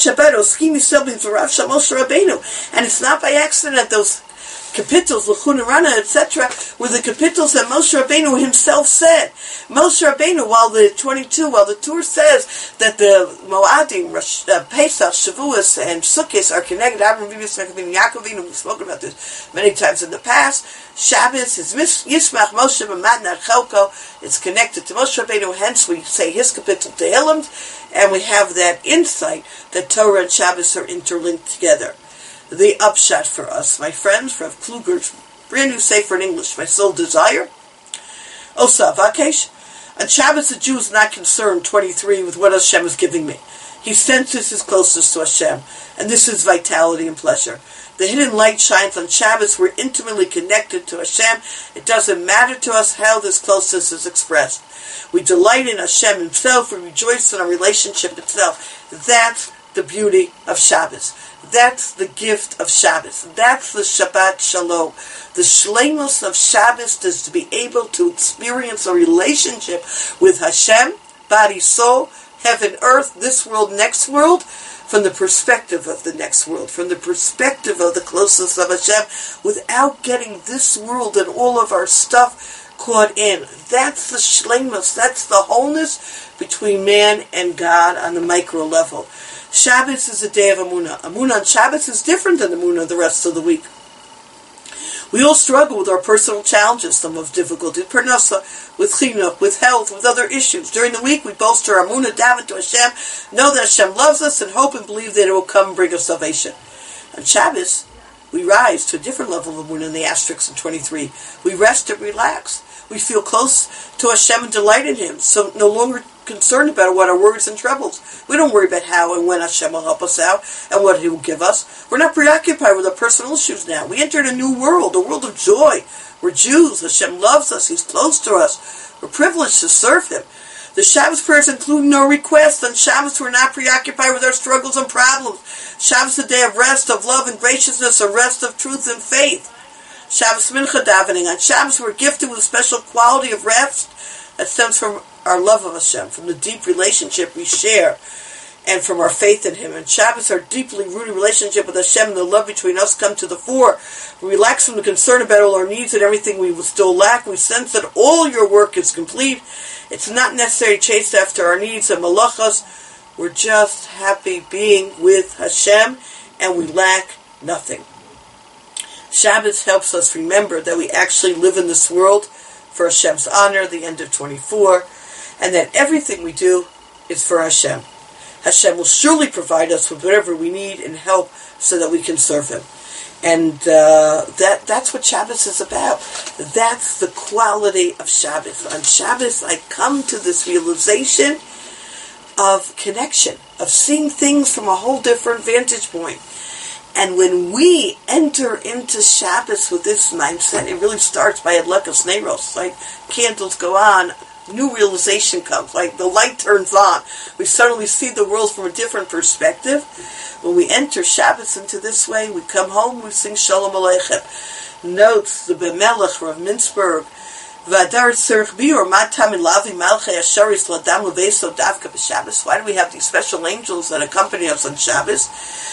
Speaker 1: it's not by accident that those kapitals, Lechuna Rana, etc., were the kapitals that Moshe Rabbeinu himself said. Moshe Rabbeinu, while the Torah says that the Moadim, Pesach, Shavuos, and Sukkot are connected, Avraham Avinu, Yitzchak Avinu, Yaakov Avinu, we've spoken about this many times in the past. Shabbos is Yismach Moshe B'Matnat Chelko. It's connected to Moshe Rabbeinu, hence we say his kapitel Tehillim, and we have that insight that Torah and Shabbos are interlinked together. The upshot for us, my friends, Rav Kluger's brand new sefer in English, My Sole Desire. Osa Vakesh. On Shabbos, the Jew is not concerned, 23, with what Hashem is giving me. He senses his closeness to Hashem, and this is vitality and pleasure. The hidden light shines on Shabbos. We're intimately connected to Hashem. It doesn't matter to us how this closeness is expressed. We delight in Hashem himself. We rejoice in our relationship itself. That's the beauty of Shabbos. That's the gift of Shabbos. That's the Shabbat Shalom. The shleimus of Shabbos is to be able to experience a relationship with Hashem, body, soul, heaven, earth, this world, next world, from the perspective of the next world, from the perspective of the closeness of Hashem, without getting this world and all of our stuff caught in. That's the shleimus, that's the wholeness between man and God on the micro level. Shabbos is a day of Amunah. Amunah on Shabbos is different than Amunah the rest of the week. We all struggle with our personal challenges, some of difficulty, parnasa, with chinuch, with health, with other issues. During the week, we bolster our Amunah, daven to Hashem, know that Hashem loves us, and hope and believe that it will come and bring us salvation. On Shabbos, we rise to a different level of Amunah in the asterisks in 23. We rest and relax. We feel close to Hashem and delight in Him, so no longer concerned about what our worries and troubles. We don't worry about how and when Hashem will help us out and what He will give us. We're not preoccupied with our personal issues now. We entered a new world, a world of joy. We're Jews. Hashem loves us. He's close to us. We're privileged to serve Him. The Shabbos prayers include no requests. On Shabbos, we're not preoccupied with our struggles and problems. Shabbos is a day of rest, of love and graciousness, a rest of truth and faith. Shabbos mincha davening. On Shabbos, we're gifted with a special quality of rest that stems from our love of Hashem, from the deep relationship we share, and from our faith in Him. And Shabbos, our deeply rooted relationship with Hashem and the love between us come to the fore. We relax from the concern about all our needs and everything we will still lack. We sense that all your work is complete. It's not necessary to chase after our needs and malachas. We're just happy being with Hashem, and we lack nothing. Shabbos helps us remember that we actually live in this world for Hashem's honor, the end of 24, and that everything we do is for Hashem. Hashem will surely provide us with whatever we need and help so that we can serve Him. And that's what Shabbos is about. That's the quality of Shabbos. On Shabbos, I come to this realization of connection, of seeing things from a whole different vantage point. And when we enter into Shabbos with this mindset, it really starts by Adlekas Neiros. Like candles go on, new realization comes, like the light turns on. We suddenly see the world from a different perspective. When we enter Shabbos into this way, we come home, we sing Shalom Aleichem. Notes the Bemelech of Mintzberg. Why do we have these special angels that accompany us on Shabbos?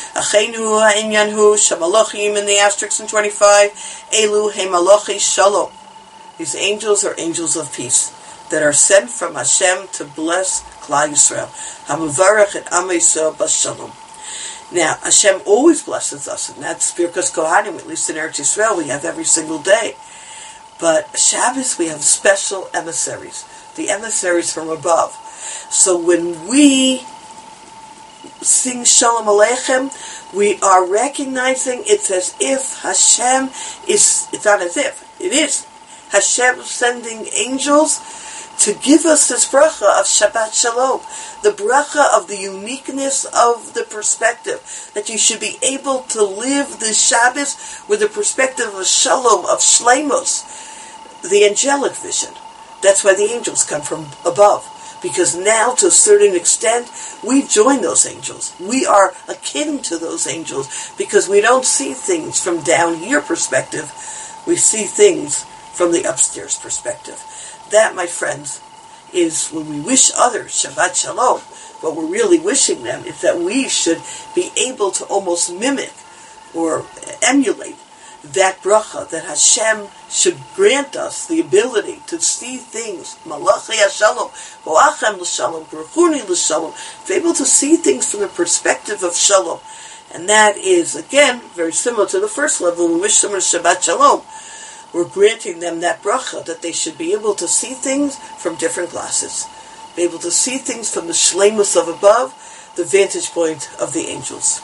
Speaker 1: In the asterisks in 25, Elu Hemalochi Shalom. These angels are angels of peace that are sent from Hashem to bless Klal Yisrael. Hamuvarach et Am Yisrael b'Shalom. Now, Hashem always blesses us, and that's Birkas Kohanim, at least in Eretz Yisrael, we have every single day. But Shabbos, we have special emissaries, the emissaries from above. So when we sing Shalom Aleichem, we are recognizing it's as if Hashem is, it's not as if, it is Hashem sending angels to give us this bracha of Shabbat Shalom, the bracha of the uniqueness of the perspective, that you should be able to live the Shabbos with the perspective of Shalom, of Shleimus, the angelic vision. That's why the angels come from above. Because now, to a certain extent, we join those angels. We are akin to those angels because we don't see things from down here perspective. We see things from the upstairs perspective. That, my friends, is when we wish others Shabbat Shalom. What we're really wishing them is that we should be able to almost mimic or emulate that bracha, that Hashem should grant us the ability to see things, Malachi HaShalom, Boachem L'Shalom, Baruchuni L'Shalom, to be able to see things from the perspective of Shalom. And that is, again, very similar to the first level. When we wish someone Shabbat Shalom, we're granting them that bracha, that they should be able to see things from different glasses, be able to see things from the shleimus of above, the vantage point of the angels.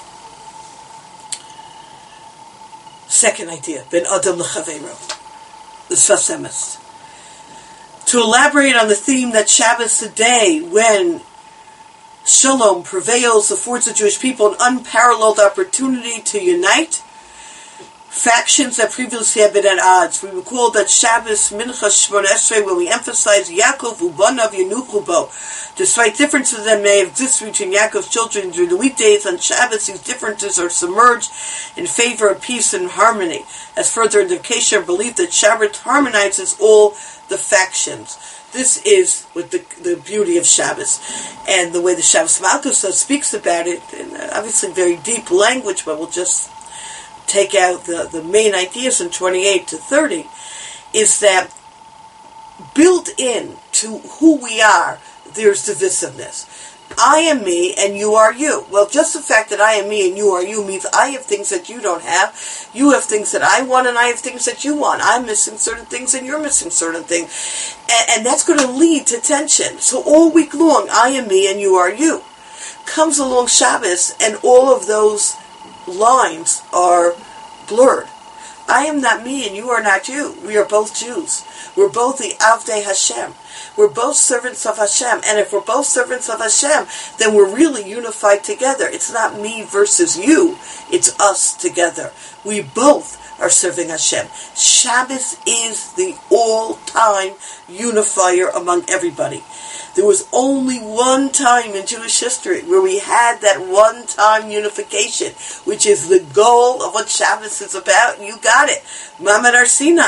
Speaker 1: Second idea, Ben Adam L'Chaveiro, the Sfas Emes. To elaborate on the theme that Shabbos is a day when Shalom prevails, affords the Jewish people an unparalleled opportunity to unite factions that previously had been at odds. We recall that Shabbos Mincha Shmona Esrei, where we emphasize Yaakov Ubanav Yenuchu Bo. Despite differences that may exist between Yaakov's children during the weekdays, on Shabbos these differences are submerged in favor of peace and harmony. As further indication of belief that Shabbat harmonizes all the factions. This is with the beauty of Shabbos, and the way the Shabbos Malchus speaks about it, in obviously very deep language, but we'll just take out the main ideas in 28 to 30, is that built in to who we are, there's divisiveness. I am me and you are you. Well, just the fact that I am me and you are you means I have things that you don't have. You have things that I want and I have things that you want. I'm missing certain things and you're missing certain things. And that's going to lead to tension. So all week long, I am me and you are you. Comes along Shabbos and all of those lines are blurred. I am not me and you are not you. We are both Jews. We're both the Avdei Hashem. We're both servants of Hashem. And if we're both servants of Hashem, then we're really unified together. It's not me versus you. It's us together. We both are serving Hashem. Shabbos is the all-time unifier among everybody. There was only one time in Jewish history where we had that one-time unification, which is the goal of what Shabbos is about. You got it. Ma'amad Har Sinai.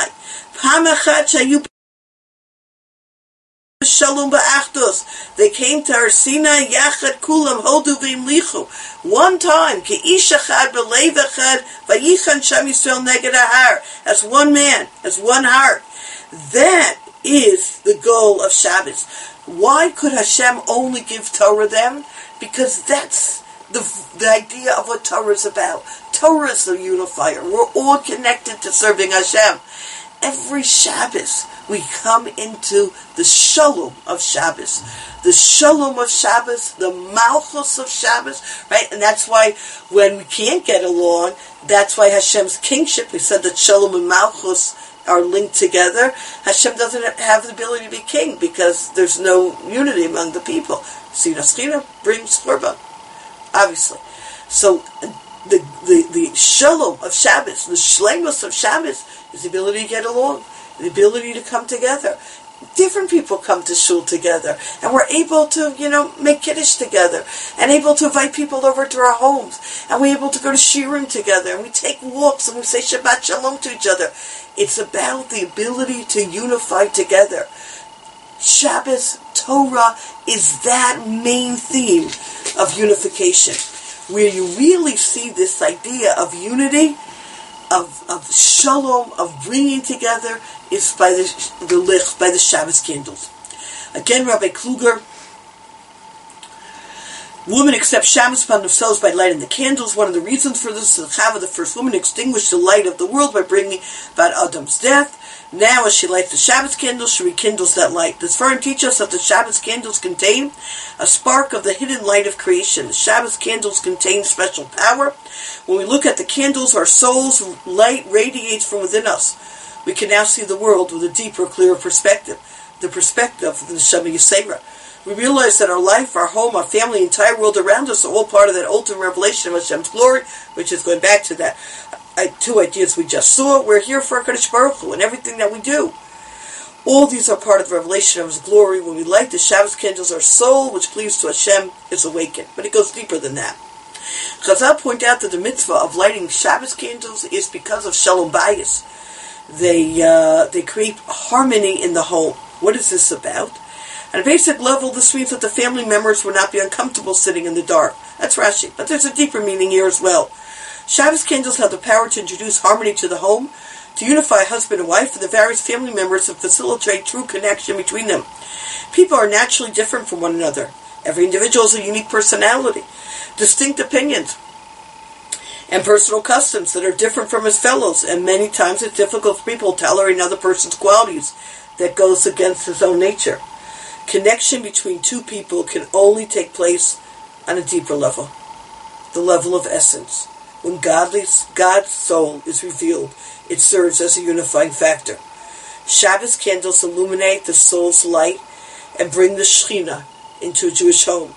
Speaker 1: Shalom ba'achdus. They came to Har Sinai, yachad kulam hodu v'imlichu. One time, ke'ish echad b'leiv echad, v'yichan sham Yisrael neged hahar. As one man, as one heart. That is the goal of Shabbos. Why could Hashem only give Torah then? Because that's the idea of what Torah is about. Torah is the unifier. We're all connected to serving Hashem. Every Shabbos, we come into the Shalom of Shabbos. The Shalom of Shabbos, the Malchus of Shabbos, right? And that's why when we can't get along, that's why Hashem's kingship, we said that Shalom and Malchus are linked together. Hashem doesn't have the ability to be king because there's no unity among the people. Sinah brings Korban, obviously. So the Shalom of Shabbos, the Shleimus of Shabbos, is the ability to get along, the ability to come together. Different people come to shul together, and we're able to, make kiddush together, and able to invite people over to our homes, and we're able to go to shiurim together, and we take walks, and we say Shabbat Shalom to each other. It's about the ability to unify together. Shabbos Torah is that main theme of unification, where you really see this idea of unity, of shalom, of bringing together, is by the Shabbos candles. Again, Rabbi Kluger, women accept Shabbos upon themselves by lighting the candles. One of the reasons for this is Chava, the first woman, extinguished the light of the world by bringing about Adam's death. Now, as she lights the Shabbos candles, she rekindles that light. The Sfarim teach us that the Shabbos candles contain a spark of the hidden light of creation. The Shabbos candles contain special power. When we look at the candles, our soul's light radiates from within us. We can now see the world with a deeper, clearer perspective, the perspective of the Neshama Yisera. We realize that our life, our home, our family, the entire world around us are all part of that ultimate revelation of Hashem's glory, which is going back to that two ideas we just saw. We're here for HaKadosh Baruch Hu and everything that we do. All these are part of the revelation of His glory. When we light the Shabbos candles, our soul, which cleaves to Hashem, is awakened. But it goes deeper than that. Chazal point out that the mitzvah of lighting Shabbos candles is because of Shalom Bayis. They create harmony in the home. What is this about? At a basic level, this means that the family members will not be uncomfortable sitting in the dark. That's Rashi. But there's a deeper meaning here as well. Shabbos candles have the power to introduce harmony to the home, to unify husband and wife and the various family members and facilitate true connection between them. People are naturally different from one another. Every individual has a unique personality, distinct opinions, and personal customs that are different from his fellows, and many times it's difficult for people to tolerate another person's qualities that goes against his own nature. Connection between two people can only take place on a deeper level, the level of essence. When God's soul is revealed, it serves as a unifying factor. Shabbos candles illuminate the soul's light and bring the Shekhinah into a Jewish home.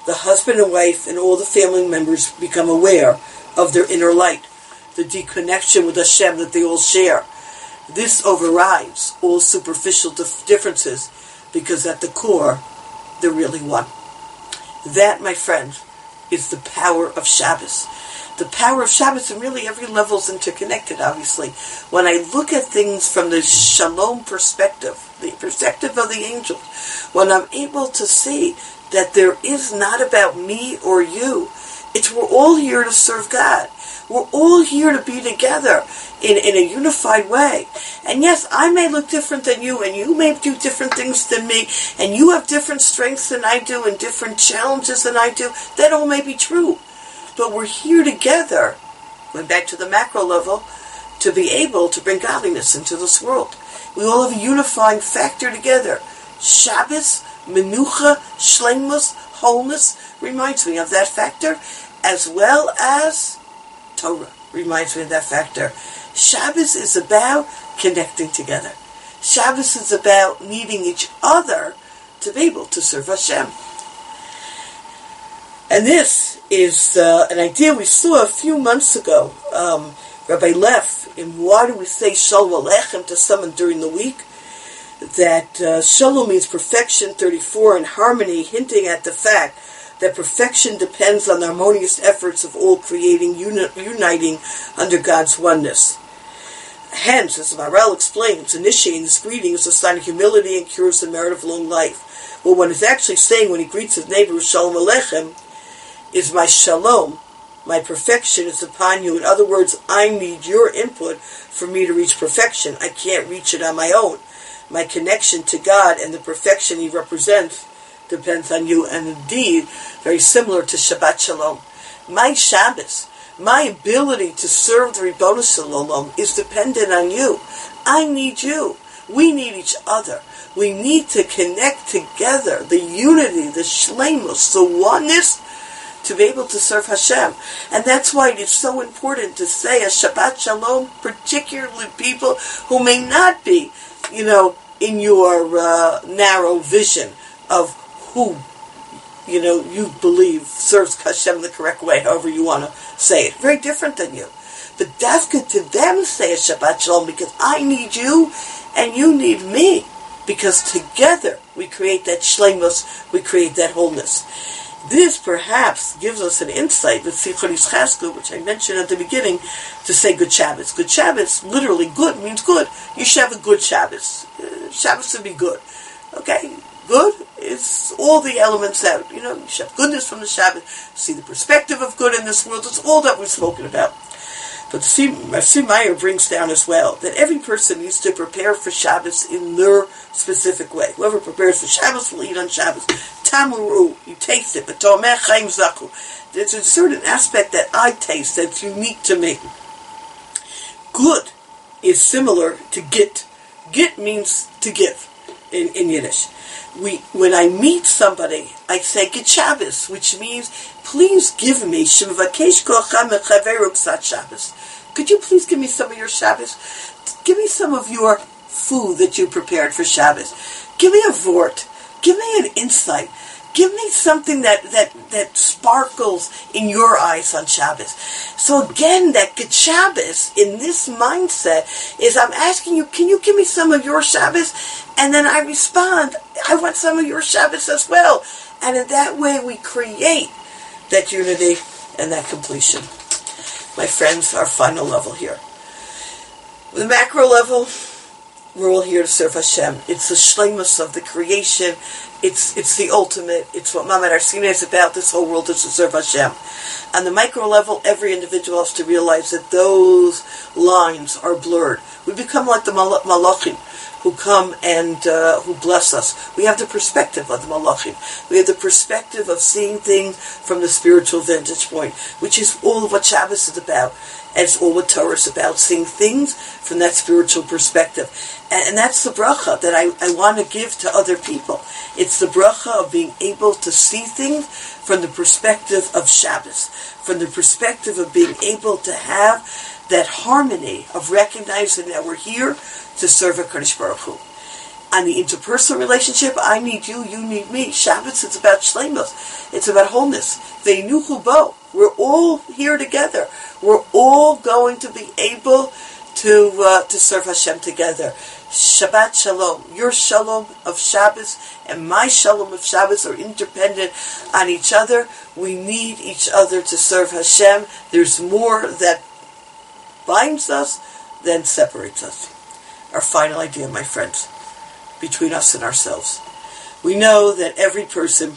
Speaker 1: the husband and wife and all the family members become aware of their inner light, the deep connection with Hashem that they all share. This overrides all superficial differences, because at the core, they're really one. That, my friend, is the power of Shabbos. The power of Shabbos, and really every level is interconnected, obviously. When I look at things from the Shalom perspective, the perspective of the angels, when I'm able to see that there is not about me or you, it's we're all here to serve God. We're all here to be together in a unified way. And yes, I may look different than you, and you may do different things than me, and you have different strengths than I do, and different challenges than I do. That all may be true. But we're here together, going back to the macro level, to be able to bring godliness into this world. We all have a unifying factor together. Shabbos, Menucha, Shleimus, wholeness reminds me of that factor, as well as Torah reminds me of that factor. Shabbos is about connecting together. Shabbos is about needing each other to be able to serve Hashem. And this is an idea we saw a few months ago. Rabbi Leff, in Why Do We Say Shalom Aleichem to someone during the week? That Shalom means perfection, 34, and harmony, hinting at the fact that perfection depends on the harmonious efforts of all creating, uniting under God's oneness. Hence, as Maharal explains, initiating this greeting is a sign of humility and cures the merit of long life. What one is actually saying when he greets his neighbor with Shalom Aleichem is, my shalom, my perfection is upon you. In other words, I need your input for me to reach perfection. I can't reach it on my own. My connection to God and the perfection He represents depends on you. And indeed, very similar to Shabbat Shalom. My Shabbos, my ability to serve the Ribono Shel Olam is dependent on you. I need you. We need each other. We need to connect together. The unity, the shleimus, the oneness, to be able to serve Hashem. And that's why it is so important to say a Shabbat Shalom, particularly people who may not be, in your narrow vision of who, you believe serves Hashem the correct way, however you want to say it. Very different than you. But dafka to them say a Shabbat Shalom, because I need you and you need me. Because together we create that shleimus, we create that wholeness. This perhaps gives us an insight with Sichot Yischasko, which I mentioned at the beginning, to say good Shabbos. Good Shabbos, literally good, means good. You should have a good Shabbos. Shabbos should be good. Okay? Good is all the elements that, you should have goodness from the Shabbos, see the perspective of good in this world. It's all that we've spoken about. But Rav Meyer brings down as well that every person needs to prepare for Shabbos in their specific way. Whoever prepares for Shabbos will eat on Shabbos. Tamuru, you taste it, but Tomeh Chaim Zaku. There's a certain aspect that I taste that's unique to me. Good is similar to git. Git means to give in Yiddish. When I meet somebody, I say Git Shabbos, which means, please give me Shemvakesh Kocham Mechaveruk Sat Shabbos. Could you please give me some of your Shabbos? Give me some of your food that you prepared for Shabbos. Give me a vort. Give me an insight. Give me something that sparkles in your eyes on Shabbos. So again, that Git Shabbos in this mindset is, I'm asking you, can you give me some of your Shabbos? And then I respond, I want some of your Shabbos as well. And in that way we create that unity and that completion. My friends, our final level here. The macro level, we're all here to serve Hashem. It's the shleimus of the creation. It's the ultimate. It's what Maamad Har Sinai is about. This whole world is to serve Hashem. On the micro level, every individual has to realize that those lines are blurred. We become like the malachim who come and who bless us. We have the perspective of the malachim. We have the perspective of seeing things from the spiritual vantage point, which is all of what Shabbos is about. And it's all what Torah is about, seeing things from that spiritual perspective. And that's the bracha that I want to give to other people. It's the bracha of being able to see things from the perspective of Shabbos, from the perspective of being able to have that harmony of recognizing that we're here to serve HaKadosh Baruch Hu. On the interpersonal relationship, I need you, you need me. Shabbos is about shleimus. It's about wholeness. Ve'nuchu bo. We're all here together. We're all going to be able to serve Hashem together. Shabbat Shalom. Your Shalom of Shabbos and my Shalom of Shabbos are interdependent on each other. We need each other to serve Hashem. There's more that binds us than separates us. Our final idea, my friends, between us and ourselves. We know that every person,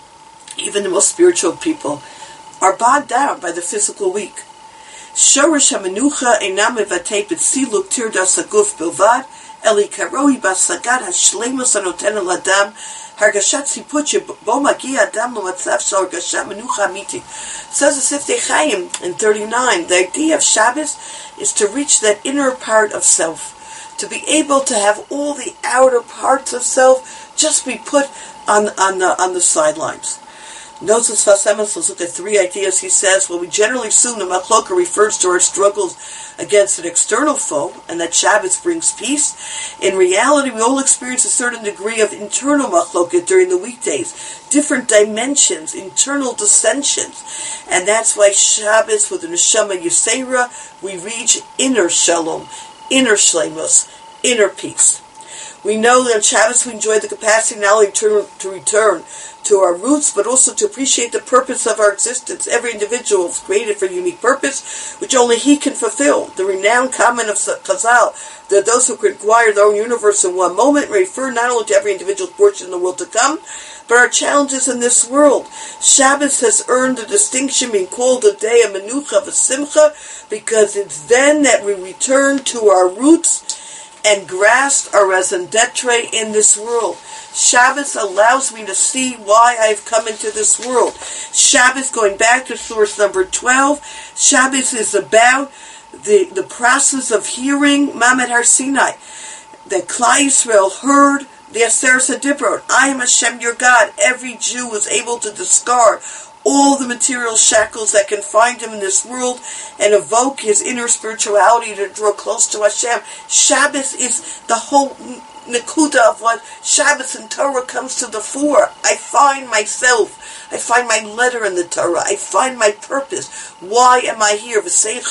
Speaker 1: even the most spiritual people, are bogged down by the physical weak. Shorish hamenucha einam mevatei b'tziluk tirdas haguf bilvad, eli karoi basagat hashleimus anoten ladam, hargashat siputche bo magi adam lomatzav shel hargashat menucha amiti. Says the Siftei Chaim in 39, the idea of Shabbos is to reach that inner part of self, to be able to have all the outer parts of self just be put on the sidelines. Notes Sfas Emes, let's look at three ideas. He says, well, we generally assume the Machloka refers to our struggles against an external foe, and that Shabbos brings peace. In reality, we all experience a certain degree of internal Machloka during the weekdays, different dimensions, internal dissensions, and that's why Shabbos with the Neshama Yisera, we reach inner Shalom, inner Shleimus, inner peace. We know that on Shabbos we enjoy the capacity not only to return to our roots, but also to appreciate the purpose of our existence. Every individual is created for a unique purpose, which only he can fulfill. The renowned comment of Chazal, that those who can acquire their own universe in one moment, refer not only to every individual's portion in the world to come, but our challenges in this world. Shabbos has earned the distinction being called a day of menucha v'simcha, because it's then that we return to our roots and grasp our raison d'etre in this world. Shabbos allows me to see why I've come into this world. Shabbos, going back to source number 12, Shabbos is about the process of hearing Mamed Har Sinai. That Klal Yisrael heard the Aseret HaDibrot. I am Hashem your God. Every Jew was able to discard all the material shackles that confine him in this world and evoke his inner spirituality to draw close to Hashem. Shabbos is the whole Nakuda of what Shabbos and Torah comes to the fore. I find myself. I find my letter in the Torah. I find my purpose. Why am I here?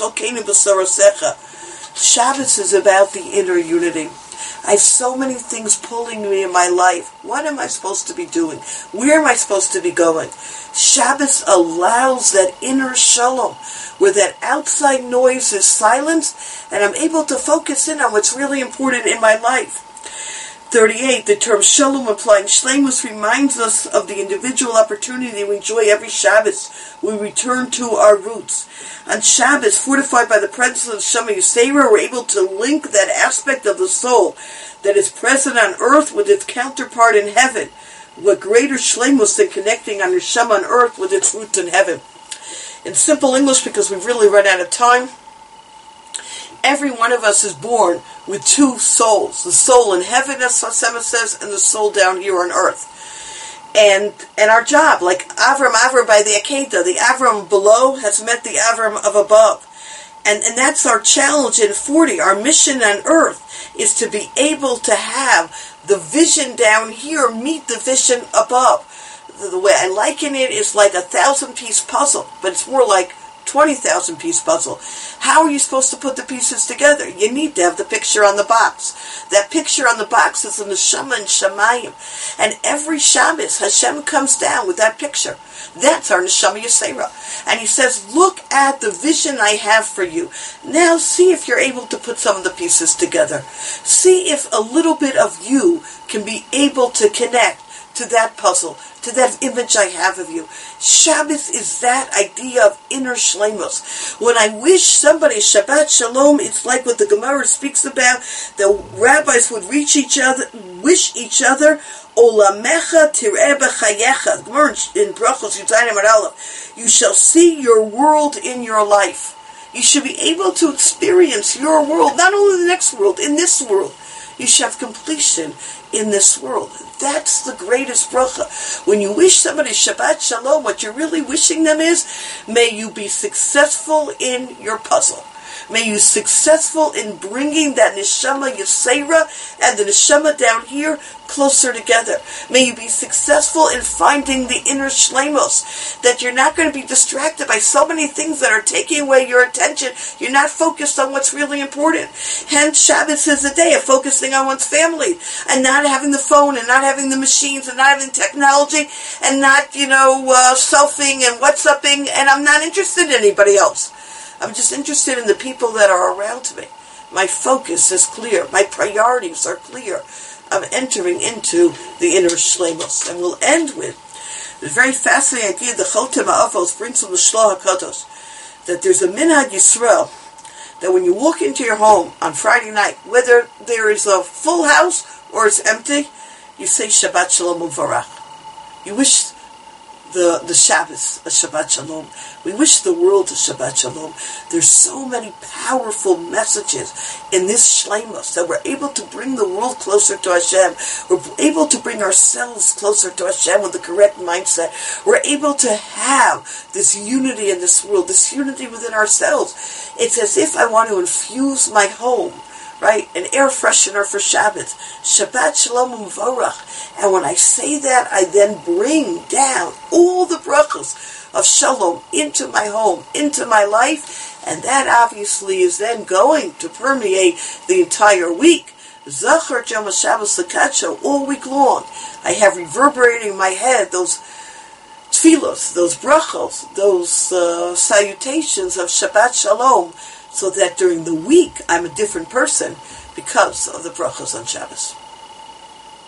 Speaker 1: Shabbos is about the inner unity. I have so many things pulling me in my life. What am I supposed to be doing? Where am I supposed to be going? Shabbos allows that inner shalom, where that outside noise is silenced, and I'm able to focus in on what's really important in my life. 38, the term shalom, implying shleimus, reminds us of the individual opportunity we enjoy every Shabbos. We return to our roots. On Shabbos, fortified by the presence of Neshama Yisera, we're able to link that aspect of the soul that is present on earth with its counterpart in heaven. What greater shleimus than connecting on Neshama on earth with its roots in heaven? In simple English, because we've really run out of time, every one of us is born with two souls. The soul in heaven, as Sfas Emes says, and the soul down here on earth. And our job, like Avram by the Akedah, the Avram below has met the Avram of above. And that's our challenge in 40. Our mission on earth is to be able to have the vision down here meet the vision above. The way I liken it is like a 1,000-piece puzzle, but it's more like 20,000-piece puzzle. How are you supposed to put the pieces together? You need to have the picture on the box. That picture on the box is the Neshama and Shamayim. And every Shabbos, Hashem comes down with that picture. That's our Neshama Yisera. And he says, look at the vision I have for you. Now see if you're able to put some of the pieces together. See if a little bit of you can be able to connect to that puzzle, to that image I have of you. Shabbos is that idea of inner shleimus. When I wish somebody Shabbat Shalom, it's like what the Gemara speaks about. The rabbis would wish each other, Olamecha tireh b'chayecha. Gemara in Brachos Yudzayin Amud Aleph. You shall see your world in your life. You should be able to experience your world, not only the next world, in this world. You should have completion in this world. That's the greatest bracha. When you wish somebody Shabbat Shalom, what you're really wishing them is, may you be successful in your puzzle. May you successful in bringing that neshama yisera and the neshama down here closer together. May you be successful in finding the inner shlemos, that you're not going to be distracted by so many things that are taking away your attention. You're not focused on what's really important. Hence, Shabbos is a day of focusing on one's family and not having the phone and not having the machines and not having technology and not, selfing and WhatsApping, and I'm not interested in anybody else. I'm just interested in the people that are around me. My focus is clear. My priorities are clear. I'm entering into the inner shlemos. And we'll end with the very fascinating idea the Chotem HaAvos brings from the Shloah HaKadosh, that there's a minhag Yisrael, that when you walk into your home on Friday night, whether there is a full house or it's empty, you say Shabbat Shalom Uvarach. You wish the Shabbos a Shabbat Shalom. We wish the world a Shabbat Shalom. There's so many powerful messages in this Shlemos that we're able to bring the world closer to Hashem. We're able to bring ourselves closer to Hashem with the correct mindset. We're able to have this unity in this world, this unity within ourselves. It's as if I want to infuse my home, right? An air freshener for Shabbat. Shabbat Shalom Uvarach. And when I say that, I then bring down all the brachos of Shalom into my home, into my life, and that obviously is then going to permeate the entire week. Zachar Yom HaShabbos L'Kadsho, all week long. I have reverberating in my head those tefillos, those brachos, those salutations of Shabbat Shalom, so that during the week I'm a different person because of the brachos on Shabbos.